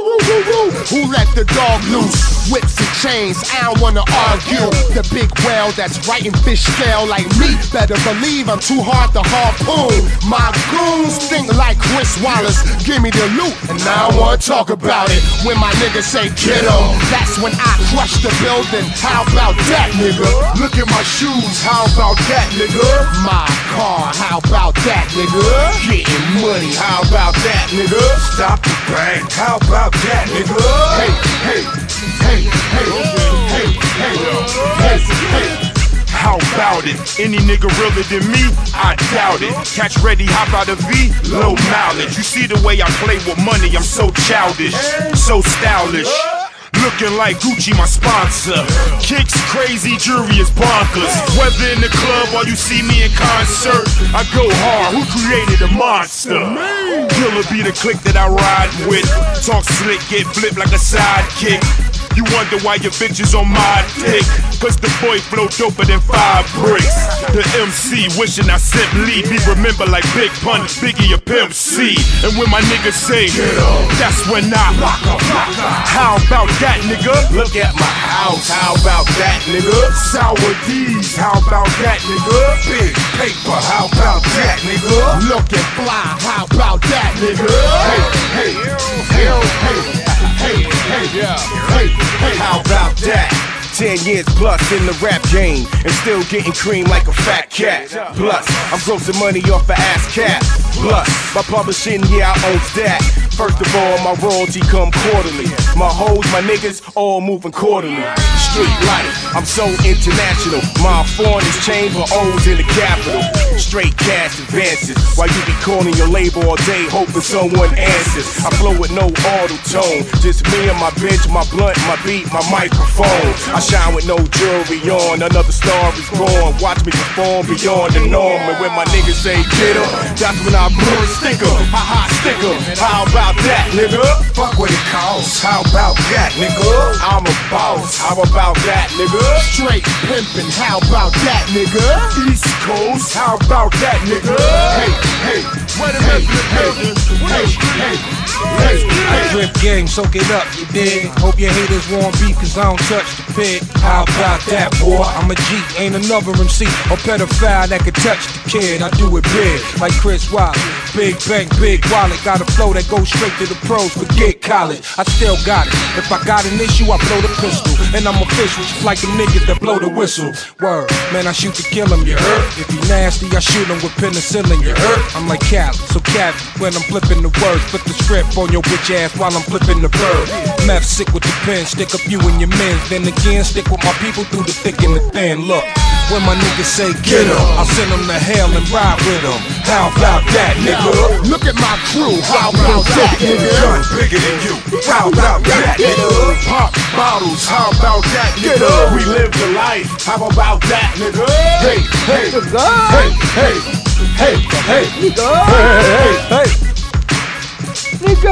Who let the dog loose? Whips and chains, I don't wanna argue. The big whale that's writing fish scale like me. Better believe I'm too hard to harpoon. My goons think like Chris Wallace. Give me the loot and I don't wanna talk about it. When my niggas say get 'em, that's when I crush the building. How about that, nigga? Look at my shoes, how about that, nigga? My car, how about that, nigga? Getting money, how about that, nigga? Stop the bang, how about that, nigga? Hey, hey, hey, hey, hey, hey, hey, hey. How about it? Any nigga realer than me? I doubt it. Catch ready, hop out of V, low mileage. You see the way I play with money, I'm so childish, so stylish. Looking like Gucci, my sponsor. Kicks crazy, jury is bonkers. Whether in the club or you see me in concert, I go hard. Who created a monster? Killer be the clique that I ride with. Talk slick, get flipped like a sidekick. You wonder why your bitch is on my dick. Cause the boy flow doper than 5 bricks. The MC wishing I simply be remembered like Big Pun, Biggie or Pimp C. And when my niggas say, that's when I lock up. How about that, nigga? Look at my house, how about that, nigga? Sour D's, how about that, nigga? Big paper, how about that, nigga? Looking fly, how about that, nigga? Hey, hey, hey, hey. Hey, hey, yeah. Hey, hey, how about that? 10 years plus in the rap game and still getting cream like a fat cat. Plus, I'm grossing money off the ass cap. Plus, my publishing, yeah, I owns that. First of all, my royalty come quarterly. My hoes, my niggas, all moving quarterly. Street life, I'm so international. My foreign exchange for O's in the capital. Straight cash advances, while you be calling your label all day, hoping someone answers. I flow with no auto tone, just me and my bitch, my blunt, my beat, my microphone. I shine with with no jewelry on. Another star is born. Watch me perform beyond the norm. And when my niggas say get up, that's when I blow a sticker. Ha ha, sticker. How about that, nigga? Fuck what it costs. How about that, nigga? I'm a boss. How about that, nigga? Straight pimpin'. How about that, nigga? East Coast. How about that, nigga? Hey, hey, wait a minute. Hey, Drip gang, soak it up, you dig? Hope your haters won't beef, cause I don't touch the pig. How about that, boy? I'm a G, ain't another MC or pedophile that could touch the kid. I do it big, like Chris Wiley. Big bank, big wallet, got a flow that goes straight to the pros, forget college. I still got it. If I got an issue, I blow the pistol. And I'm official, just like them niggas that blow the whistle. Word, man, I shoot to kill him, you heard? If he nasty, I shoot him with penicillin, you heard? I'm like Cali, so Cali, when I'm flipping the words, flip the script on your bitch ass while I'm flipping the bird. Meth sick with the pen, stick up you and your men. Then again, stick with my people through the thick and the thin. Look, when my niggas say get 'em, I'll send them to hell and ride with them. How about that, nigga? Look at my crew. How about that, nigga? Gun bigger than you. How about that, nigga? Pop bottles. How about that, nigga? We live the life. How about that, nigga? Hey, hey, hey, hey, hey, hey, nigga, hey, hey, nigga.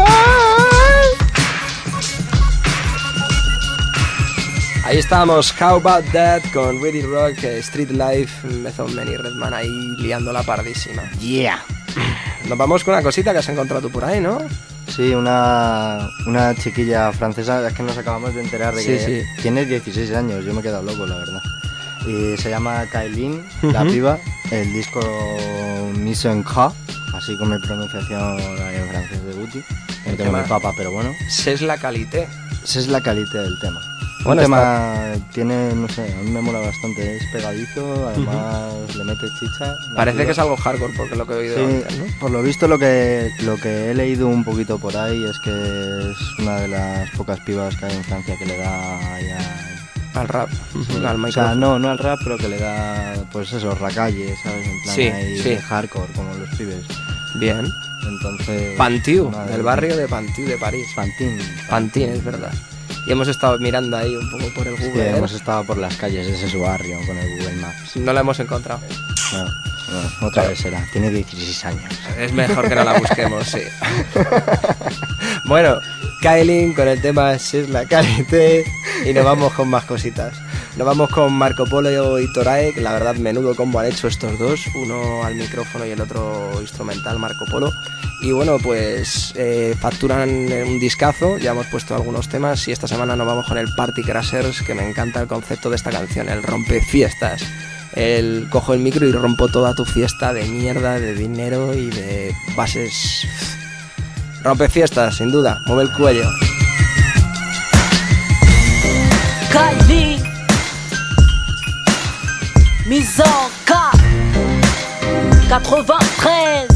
Ahí estamos, How About That con Ready Rock, Street Life, Method Man y Redman ahí liando la pardísima. Yeah. Nos vamos con una cosita que has encontrado tú por ahí, ¿no? Sí, una chiquilla francesa, es que nos acabamos de enterar de que tiene 16 años, yo me he quedado loco, la verdad. Y se llama Kailin, la piba, el disco Mission K, así con mi pronunciación en francés de Gucci, no tengo mi papa, pero bueno. C'est la qualité. C'est la qualité del tema. Bueno, el tema tiene, no sé, a mí me mola bastante, es pegadizo, además le mete chicha. Parece que es algo hardcore porque lo que he oído antes, ¿no? Por lo visto lo que he leído un poquito por ahí es que es una de las pocas pibas que hay en Francia que le da ahí al rap, sí. Al o sea, no al rap, pero que le da, pues eso, racalle, ¿sabes? En plan ahí hardcore, como los pibes. Bien. Entonces... Pantiu, del barrio de Pantiu de París. Pantin, es verdad. Y hemos estado mirando ahí un poco por el Google. Sí, hemos estado por las calles de ese barrio con el Google Maps. No la hemos encontrado. No, otra vez será. Tiene 16 años. Es mejor que no la busquemos, sí. Bueno, Kailin con el tema C'est la qualité. Y nos vamos con más cositas. Nos vamos con Marco Polo y Torae, que la verdad menudo combo han hecho estos dos. Uno al micrófono y el otro instrumental, Marco Polo. Y bueno, pues facturan un discazo, ya hemos puesto algunos temas y esta semana nos vamos con el Party Crashers, que me encanta el concepto de esta canción, el rompefiestas. El cojo el micro y rompo toda tu fiesta de mierda, de dinero y de bases. Rompefiestas, sin duda, mueve el cuello. Kylie Mise en K 93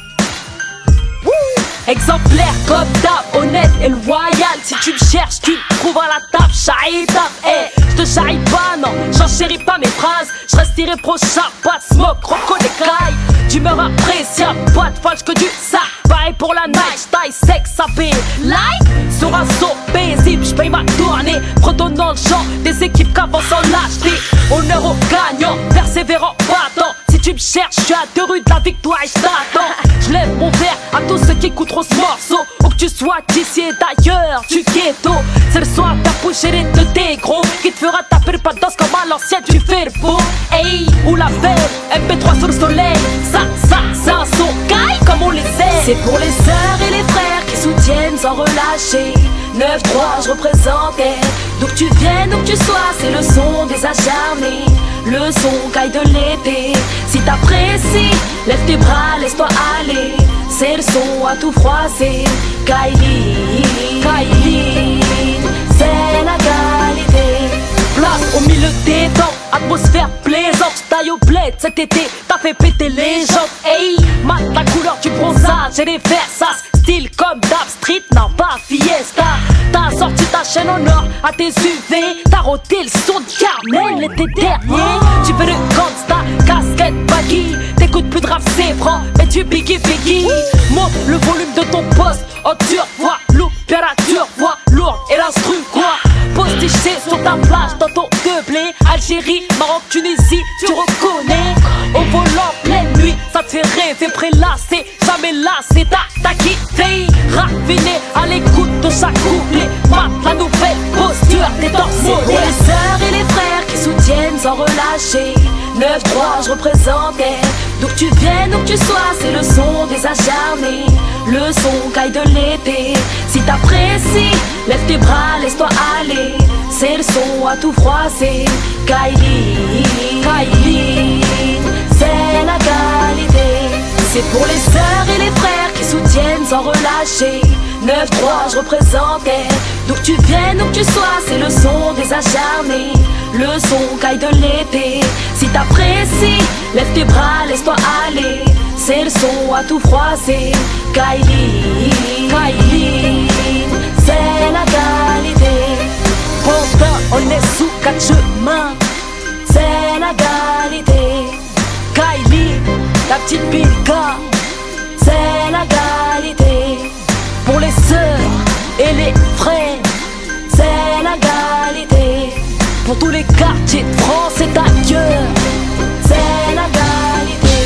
exemplaire comme d'hab, honnête et loyal. Si tu me cherches, tu me trouveras la table. Shahidab, je te charrie pas, non, j'en chéris pas mes phrases. Je reste irréprochable, pas de smoke, reconnais caille. D'humeur appréciable, pas de falche que du sac. Pareil pour la night, taille sexe, sapé. Like, sur un saut paisible, j'paye ma tournée. Bredonnant le champ, des équipes qu'avancent en lâcheté. Honneur aux gagnants, persévérant, battant. Si tu me cherches, je suis à 2 rues de la victoire et je t'attends. Je lève mon verre à tous ceux qui écouteront ce morceau. Où que tu sois d'ici et d'ailleurs, du ghetto. C'est le son à ta boucherie de tes gros qui te fera taper le pas de danse comme à l'ancienne, tu fais le beau. Hey, ou la belle, MP3 sur le soleil. Ça, c'est un son caille comme on les aime. C'est pour les sœurs et les frères qui soutiennent sans relâcher. 9-3, je représentais. D'où que tu viennes, où que tu sois, c'est le son des acharnés. Le son caille de l'été. Si t'apprécies, lève tes bras, laisse-toi aller. C'est le son à tout froisser. Kylie, Kylie, c'est la qualité. Place au milieu des dents, atmosphère plaisante. Taille au bled cet été, t'as fait péter les jambes. Hey, mat la couleur du bronzage et les Versace. Style comme Dab Street, non pas Fiesta. T'as sorti ta chaîne en or à tes UV. T'as roté le son de Carmel l'été dernier. Tu veux le gangsta, casquette baggy. T'écoutes plus de rap, c'est franc, mais tu biggie. Monte le volume de ton poste en turvoix. L'opérature voix lourde et l'instru quoi. Postiché sur ta plage dans ton 2 fait prélasser, jamais lassé, t'as quitté. Raffiné à l'écoute de sa couplet, mate la nouvelle posture des torsions. Pour les sœurs et les frères qui soutiennent sans relâcher, 9-3 je représentais. D'où que tu viennes, où que tu sois, c'est le son des acharnés, le son caille de l'été. Si t'apprécies, lève tes bras, laisse-toi aller. C'est le son à tout froisser. Kylie, Kylie, c'est la qualité. C'est pour les sœurs et les frères qui soutiennent sans relâcher. 9-3 je représentais. D'où que tu viennes, où que tu sois, c'est le son des acharnés, le son caille de l'été. Si t'apprécies, lève tes bras, laisse-toi aller. C'est le son à tout froisser. Kylie, Kylie, c'est la qualité. Pourtant on est sous 4 chemins, c'est la qualité. Kylie, la petite Bilka, c'est la qualité. Pour les sœurs et les frères, c'est la qualité. Pour tous les quartiers de France et d'ailleurs, c'est la qualité.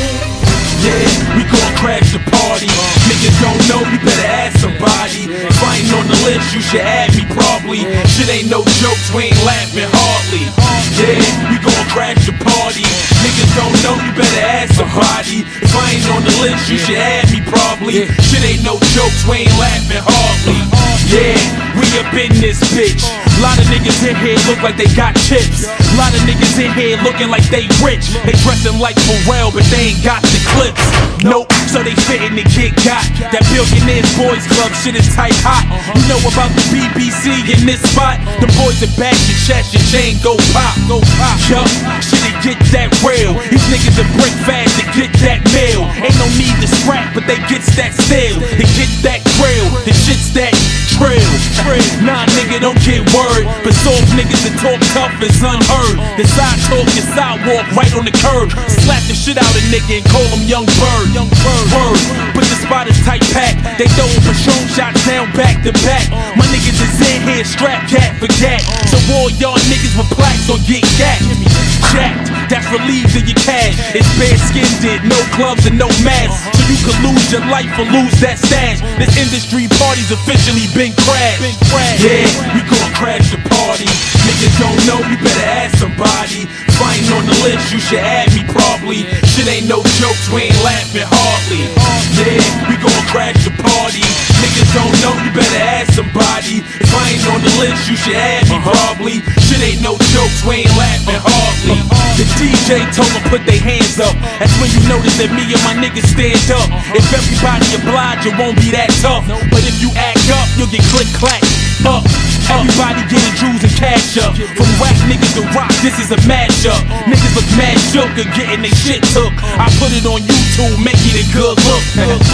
Yeah, we gon' crash the party. Niggas don't know, you better ask somebody. If I ain't on the list, you should add me probably. Shit ain't no jokes, we ain't laughing hardly. Yeah, we gon' crash the party. Niggas don't know, you better ask somebody. If I ain't on the list, you should add me probably. Shit ain't no jokes, we ain't laughing hardly. Yeah, we up in this bitch. Lot of niggas in here look like they got chips. Lot of niggas in here looking like they rich. They dressin' like Pharrell, but they ain't got the clips. Nope, so they fittin' to get got. That Billionaires Boys Club shit is tight hot. You know about the BBC in this spot? The boys that back your chest, your chain go pop, go pop. Yup, shit it get that real. These niggas that break fast to get that mail. Ain't no need to scrap, but they gets that stale. They get that grill, the shit's that trill. Nah, nigga, don't get worried. But soft niggas that talk tough is unheard. The side talk is sidewalk right on the curb. Slap the shit out of nigga and call him Young Bird. Word, but the spot is tight packed. They throwin' Patron shots down back to back. My niggas is in here strapped cat for cat. So all y'all niggas with plaques or get gacked. Jacked, that's relieved of your cash. It's bare skinned, no gloves and no mask. So you could lose your life or lose that stash. This industry party's officially been crashed. Yeah, we gon' crash the party. Niggas don't know, you better ask somebody. If I ain't on the list, you should add me probably. Shit ain't no jokes, we ain't laughing hardly. Yeah, we gon' crash the party. Niggas don't know, you better ask somebody. If I ain't on the list, you should add me probably. Shit ain't no jokes, we ain't laughing hardly. The DJ told them put their hands up. That's when you notice that me and my niggas stand up. If everybody oblige, it won't be that tough. But if you act up, you'll get click clack up. Everybody getting jewels and cash up. From rap niggas to rock, this is a mashup. Niggas look mad shook or getting they shit took. I put it on YouTube, make it a good look.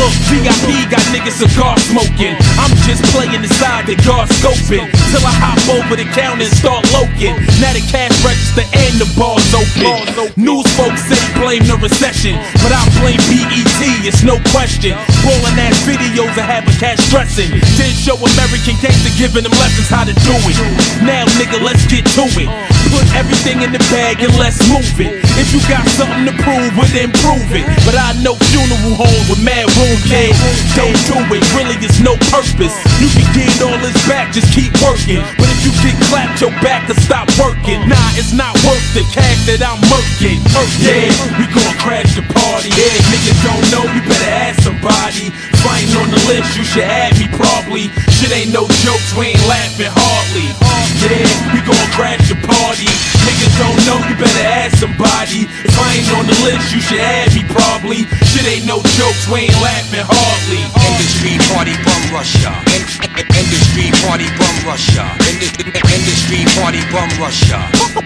VIP got niggas cigar smoking. I'm just playing inside the guard scoping. Till I hop over the counter and start loking. Now the cash register and the bar's open. News folks say blame the recession, but I blame BET, it's no question. Ballin' ass videos of having cash stressing. Did show American gangster giving them lessons how to do it. Now nigga, let's get to it. Put everything in the bag and let's move it. If you got something to prove, well then prove it. But I know funeral homes with mad room kid. Don't do it, really it's no purpose. You can get all this back, just keep working. But if you get clapped, your back will stop working. Nah, it's not worth the cash that I'm murking. Yeah, we gon' crash the party. Yeah, niggas don't know, you better ask somebody. If I ain't on the list, you should add me probably. Shit ain't no jokes, we ain't laughing hardly. Yeah, we gon' crash the party. Niggas don't know, you better ask somebody. If I ain't on the list, you should add me probably. Shit ain't no jokes, we ain't laughing hardly. Industry party bum Russia. Industry party bum Russia. Industry party bum Russia.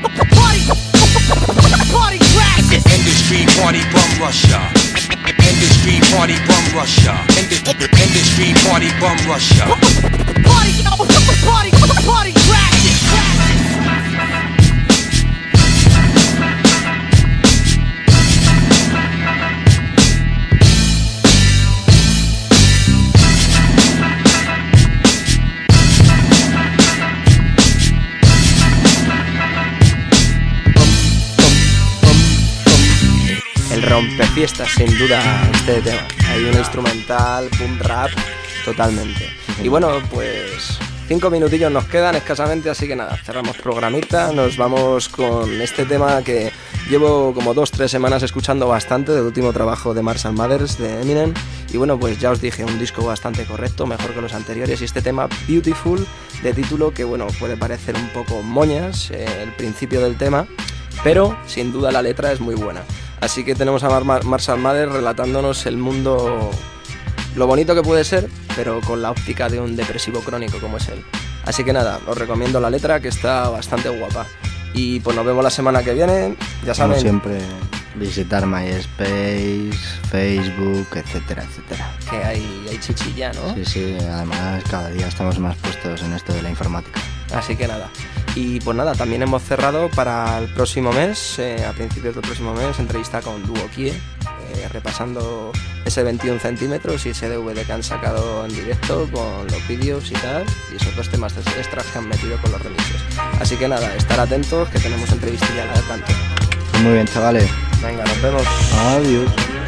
Party crash. Industry party bum Russia. Industry party bum Russia. Industry party bum Russia. Party crash. el rompefiestas sin duda este tema. Hay un instrumental, boom rap, totalmente. Y bueno, pues 5 minutillos nos quedan escasamente, así que nada, cerramos programita, nos vamos con este tema que llevo como 2-3 semanas escuchando bastante, del último trabajo de Marshall Mathers, de Eminem, y bueno, pues ya os dije, un disco bastante correcto, mejor que los anteriores, y este tema Beautiful, de título que bueno, puede parecer un poco moñas, el principio del tema, pero sin duda la letra es muy buena. Así que tenemos a Marshall Mathers relatándonos el mundo, lo bonito que puede ser, pero con la óptica de un depresivo crónico como es él. Así que nada, os recomiendo la letra, que está bastante guapa. Y pues nos vemos la semana que viene, ya saben. Como siempre, visitar MySpace, Facebook, etcétera, etcétera. Que hay chichilla, ¿no? Sí, sí, además cada día estamos más puestos en esto de la informática. Así que nada. Y pues nada, también hemos cerrado para el próximo mes, a principios del próximo mes, entrevista con Duo Kie, repasando ese 21 centímetros y ese DVD que han sacado en directo con los vídeos y tal, y esos 2 temas extras que han metido con los remixes. Así que nada, estar atentos, que tenemos entrevistilla al tanto. Muy bien, chavales. Venga, nos vemos. Adiós.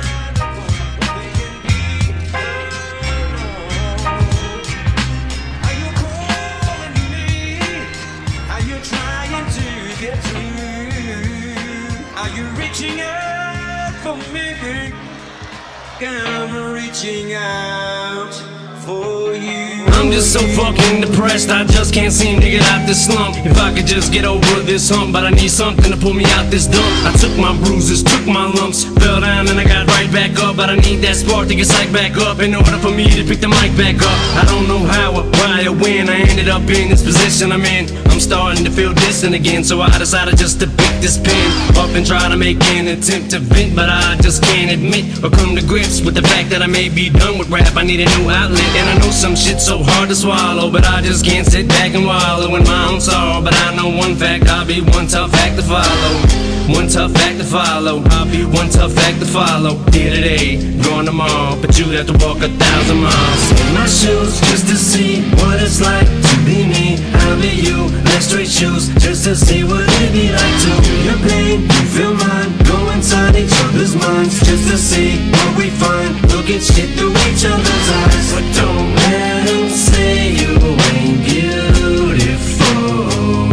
I'm reaching out for you. I'm just so fucking depressed, I just can't seem to get out this slump. If I could just get over this hump, but I need something to pull me out this dump. I took my bruises, took my lumps, fell down and I got right back up. But I need that spark to get psyched back up in order for me to pick the mic back up. I don't know how or why or when I ended up in this position I'm in. I'm starting to feel distant again, so I decided just to pick this pen up and try to make an attempt to vent. But I just can't admit or come to grips with the fact that I may be done with rap. I need a new outlet, and I know some shit's so hard to swallow, but I just can't sit back and wallow in my own sorrow. But I know one fact, I'll be one tough act to follow. One tough act to follow, I'll be one tough act to follow. Here today, gone tomorrow, but you'd have to walk 1,000 miles in my shoes just to see what it's like to be me. I'll be you, like straight shoes, just to see what it'd be like to feel your pain, you feel mine. Go inside each other's minds, just to see what we find. Look at shit through each other's eyes, but don't let them say you ain't beautiful.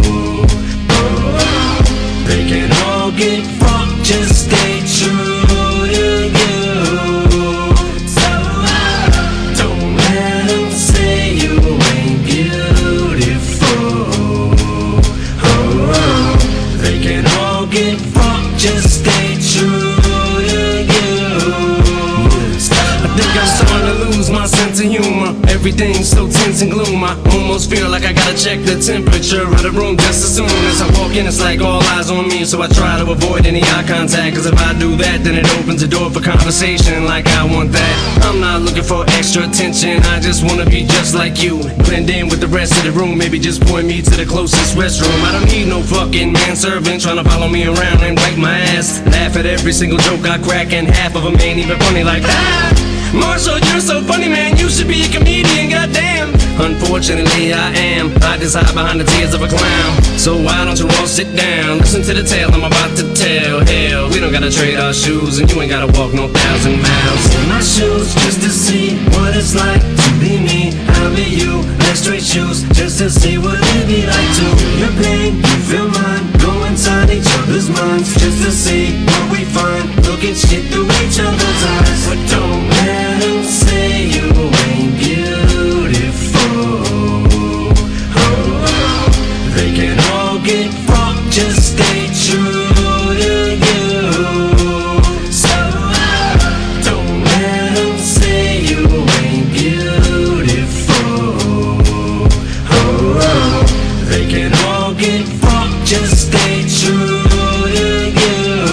They can all get fucked, just stay true to you. So don't let them say you ain't beautiful. They can all get fucked, just stay true to you. I think I'm starting to lose my sense of humor. Everything's so tense and gloom. I almost feel like I gotta check the temperature of the room just as soon as I walk in. It's like all eyes on me, so I try to avoid any eye contact. Cause if I do that, then it opens the door for conversation like I want that. I'm not looking for extra attention, I just wanna be just like you. Blend in with the rest of the room, maybe just point me to the closest restroom. I don't need no fucking manservant trying to follow me around and wipe my ass. Laugh at every single joke I crack, and half of them ain't even funny like that. Marshall, you're so funny, man, you should be a comedian, goddamn. Unfortunately, I am. I just hide behind the tears of a clown. So why don't you all sit down? Listen to the tale I'm about to tell. Hell, we don't gotta trade our shoes, and you ain't gotta walk no 1,000 miles in my shoes just to see what it's like to be me. I'll be you, like straight shoes, just to see what it'd be like to feel your pain, you feel mine. Go inside each other's minds just to see what we find. Look at shit through each other's eyes, but don't let them say you ain't beautiful. They can all get fucked, just stay true to you. So don't let them say you ain't beautiful. They can all get fucked, just stay true to you.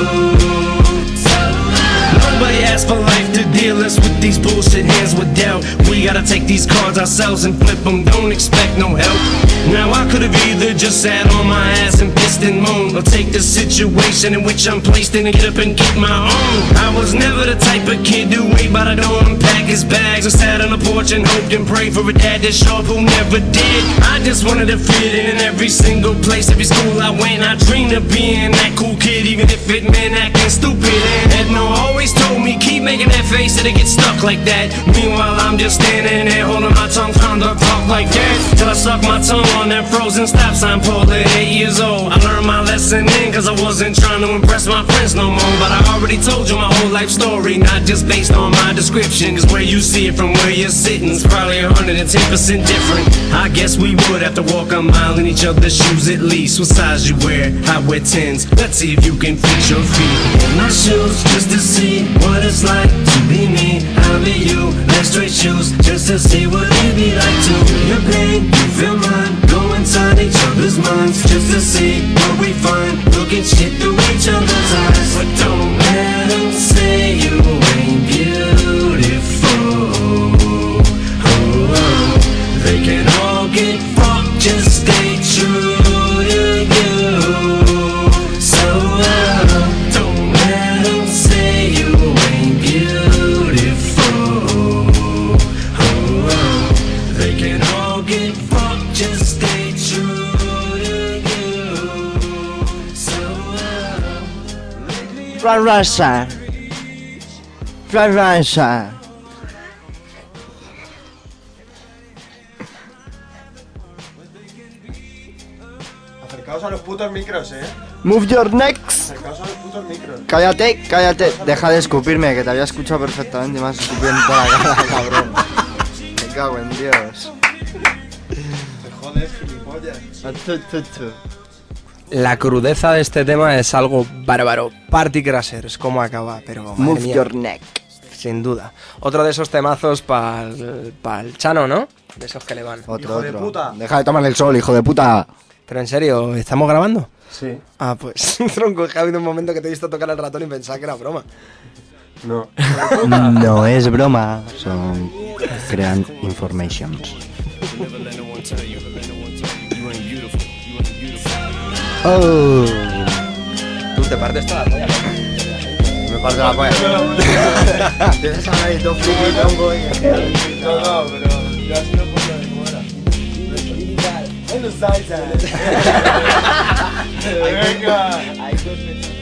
Nobody asked for life to deal us with these bullshit hands with doubt. We gotta take these cards ourselves and flip them, don't expect no help. Now I could've either just sat on my ass and pissed and moaned, or take the situation in which I'm placed in and get up and get my own. I was never the type of kid to wait by the door and pack his bags and sat on the porch and hoped and prayed for a dad that showed up who never did. I just wanted to fit in every single place, every school I went. I dreamed of being that cool kid, even if it meant acting stupid. And Edna always told me, keep making that face and it gets stuck like that. Meanwhile, I'm just standing there holding my tongue, trying to talk like that. Till I suck my tongue on that frozen stop sign pole at 8 years old. I learned my lesson then, cause I wasn't trying to impress my friends no more. But I already told you my whole life story, not just based on my description. Cause where you see it from where you're sitting is probably 110% different. I guess we would have to walk a mile in each other's shoes at least. What size you wear? I wear 10s. Let's see if you can fit your feet in my shoes, just to see what it's like to be me. I'll be you, like straight shoes, just to see what it'd be like to feel your pain, you feel mine. Go inside each other's minds, just to see what we find. Looking shit through each other's eyes. But don't let them say you ain't beautiful. Oh, oh. They can all get fucked, just stay true to you. So don't let them say you ain't beautiful. Oh, oh. They can all get fucked, just stay true to you. So Run Russia. Run Russia. Acercaos a los putos micros, Move your necks. Acercaos a los putos micros. Cállate, cállate. Deja de escupirme, que te había escuchado perfectamente y me has escupido en toda la cara, cabrón. Me cago en Dios. Te jodes, gilipollas. La crudeza de este tema es algo bárbaro. Party Crasher es como acaba, pero Move your neck. Sin duda. Otro de esos temazos para el Chano, ¿no? De esos que le van. Otro. Deja de tomar el sol, hijo de puta. Pero en serio, ¿estamos grabando? Sí. Ah, pues, tronco, es que ha habido un momento que te he visto tocar el ratón y pensaba que era broma. No. No es broma. Son... crean informations. Oh. Tú te partes toda la polla. Me parto la polla. Tienes a nadie todo friki, tronco y... No, pero yo así no puedo de cómo era. En los salsa. Venga.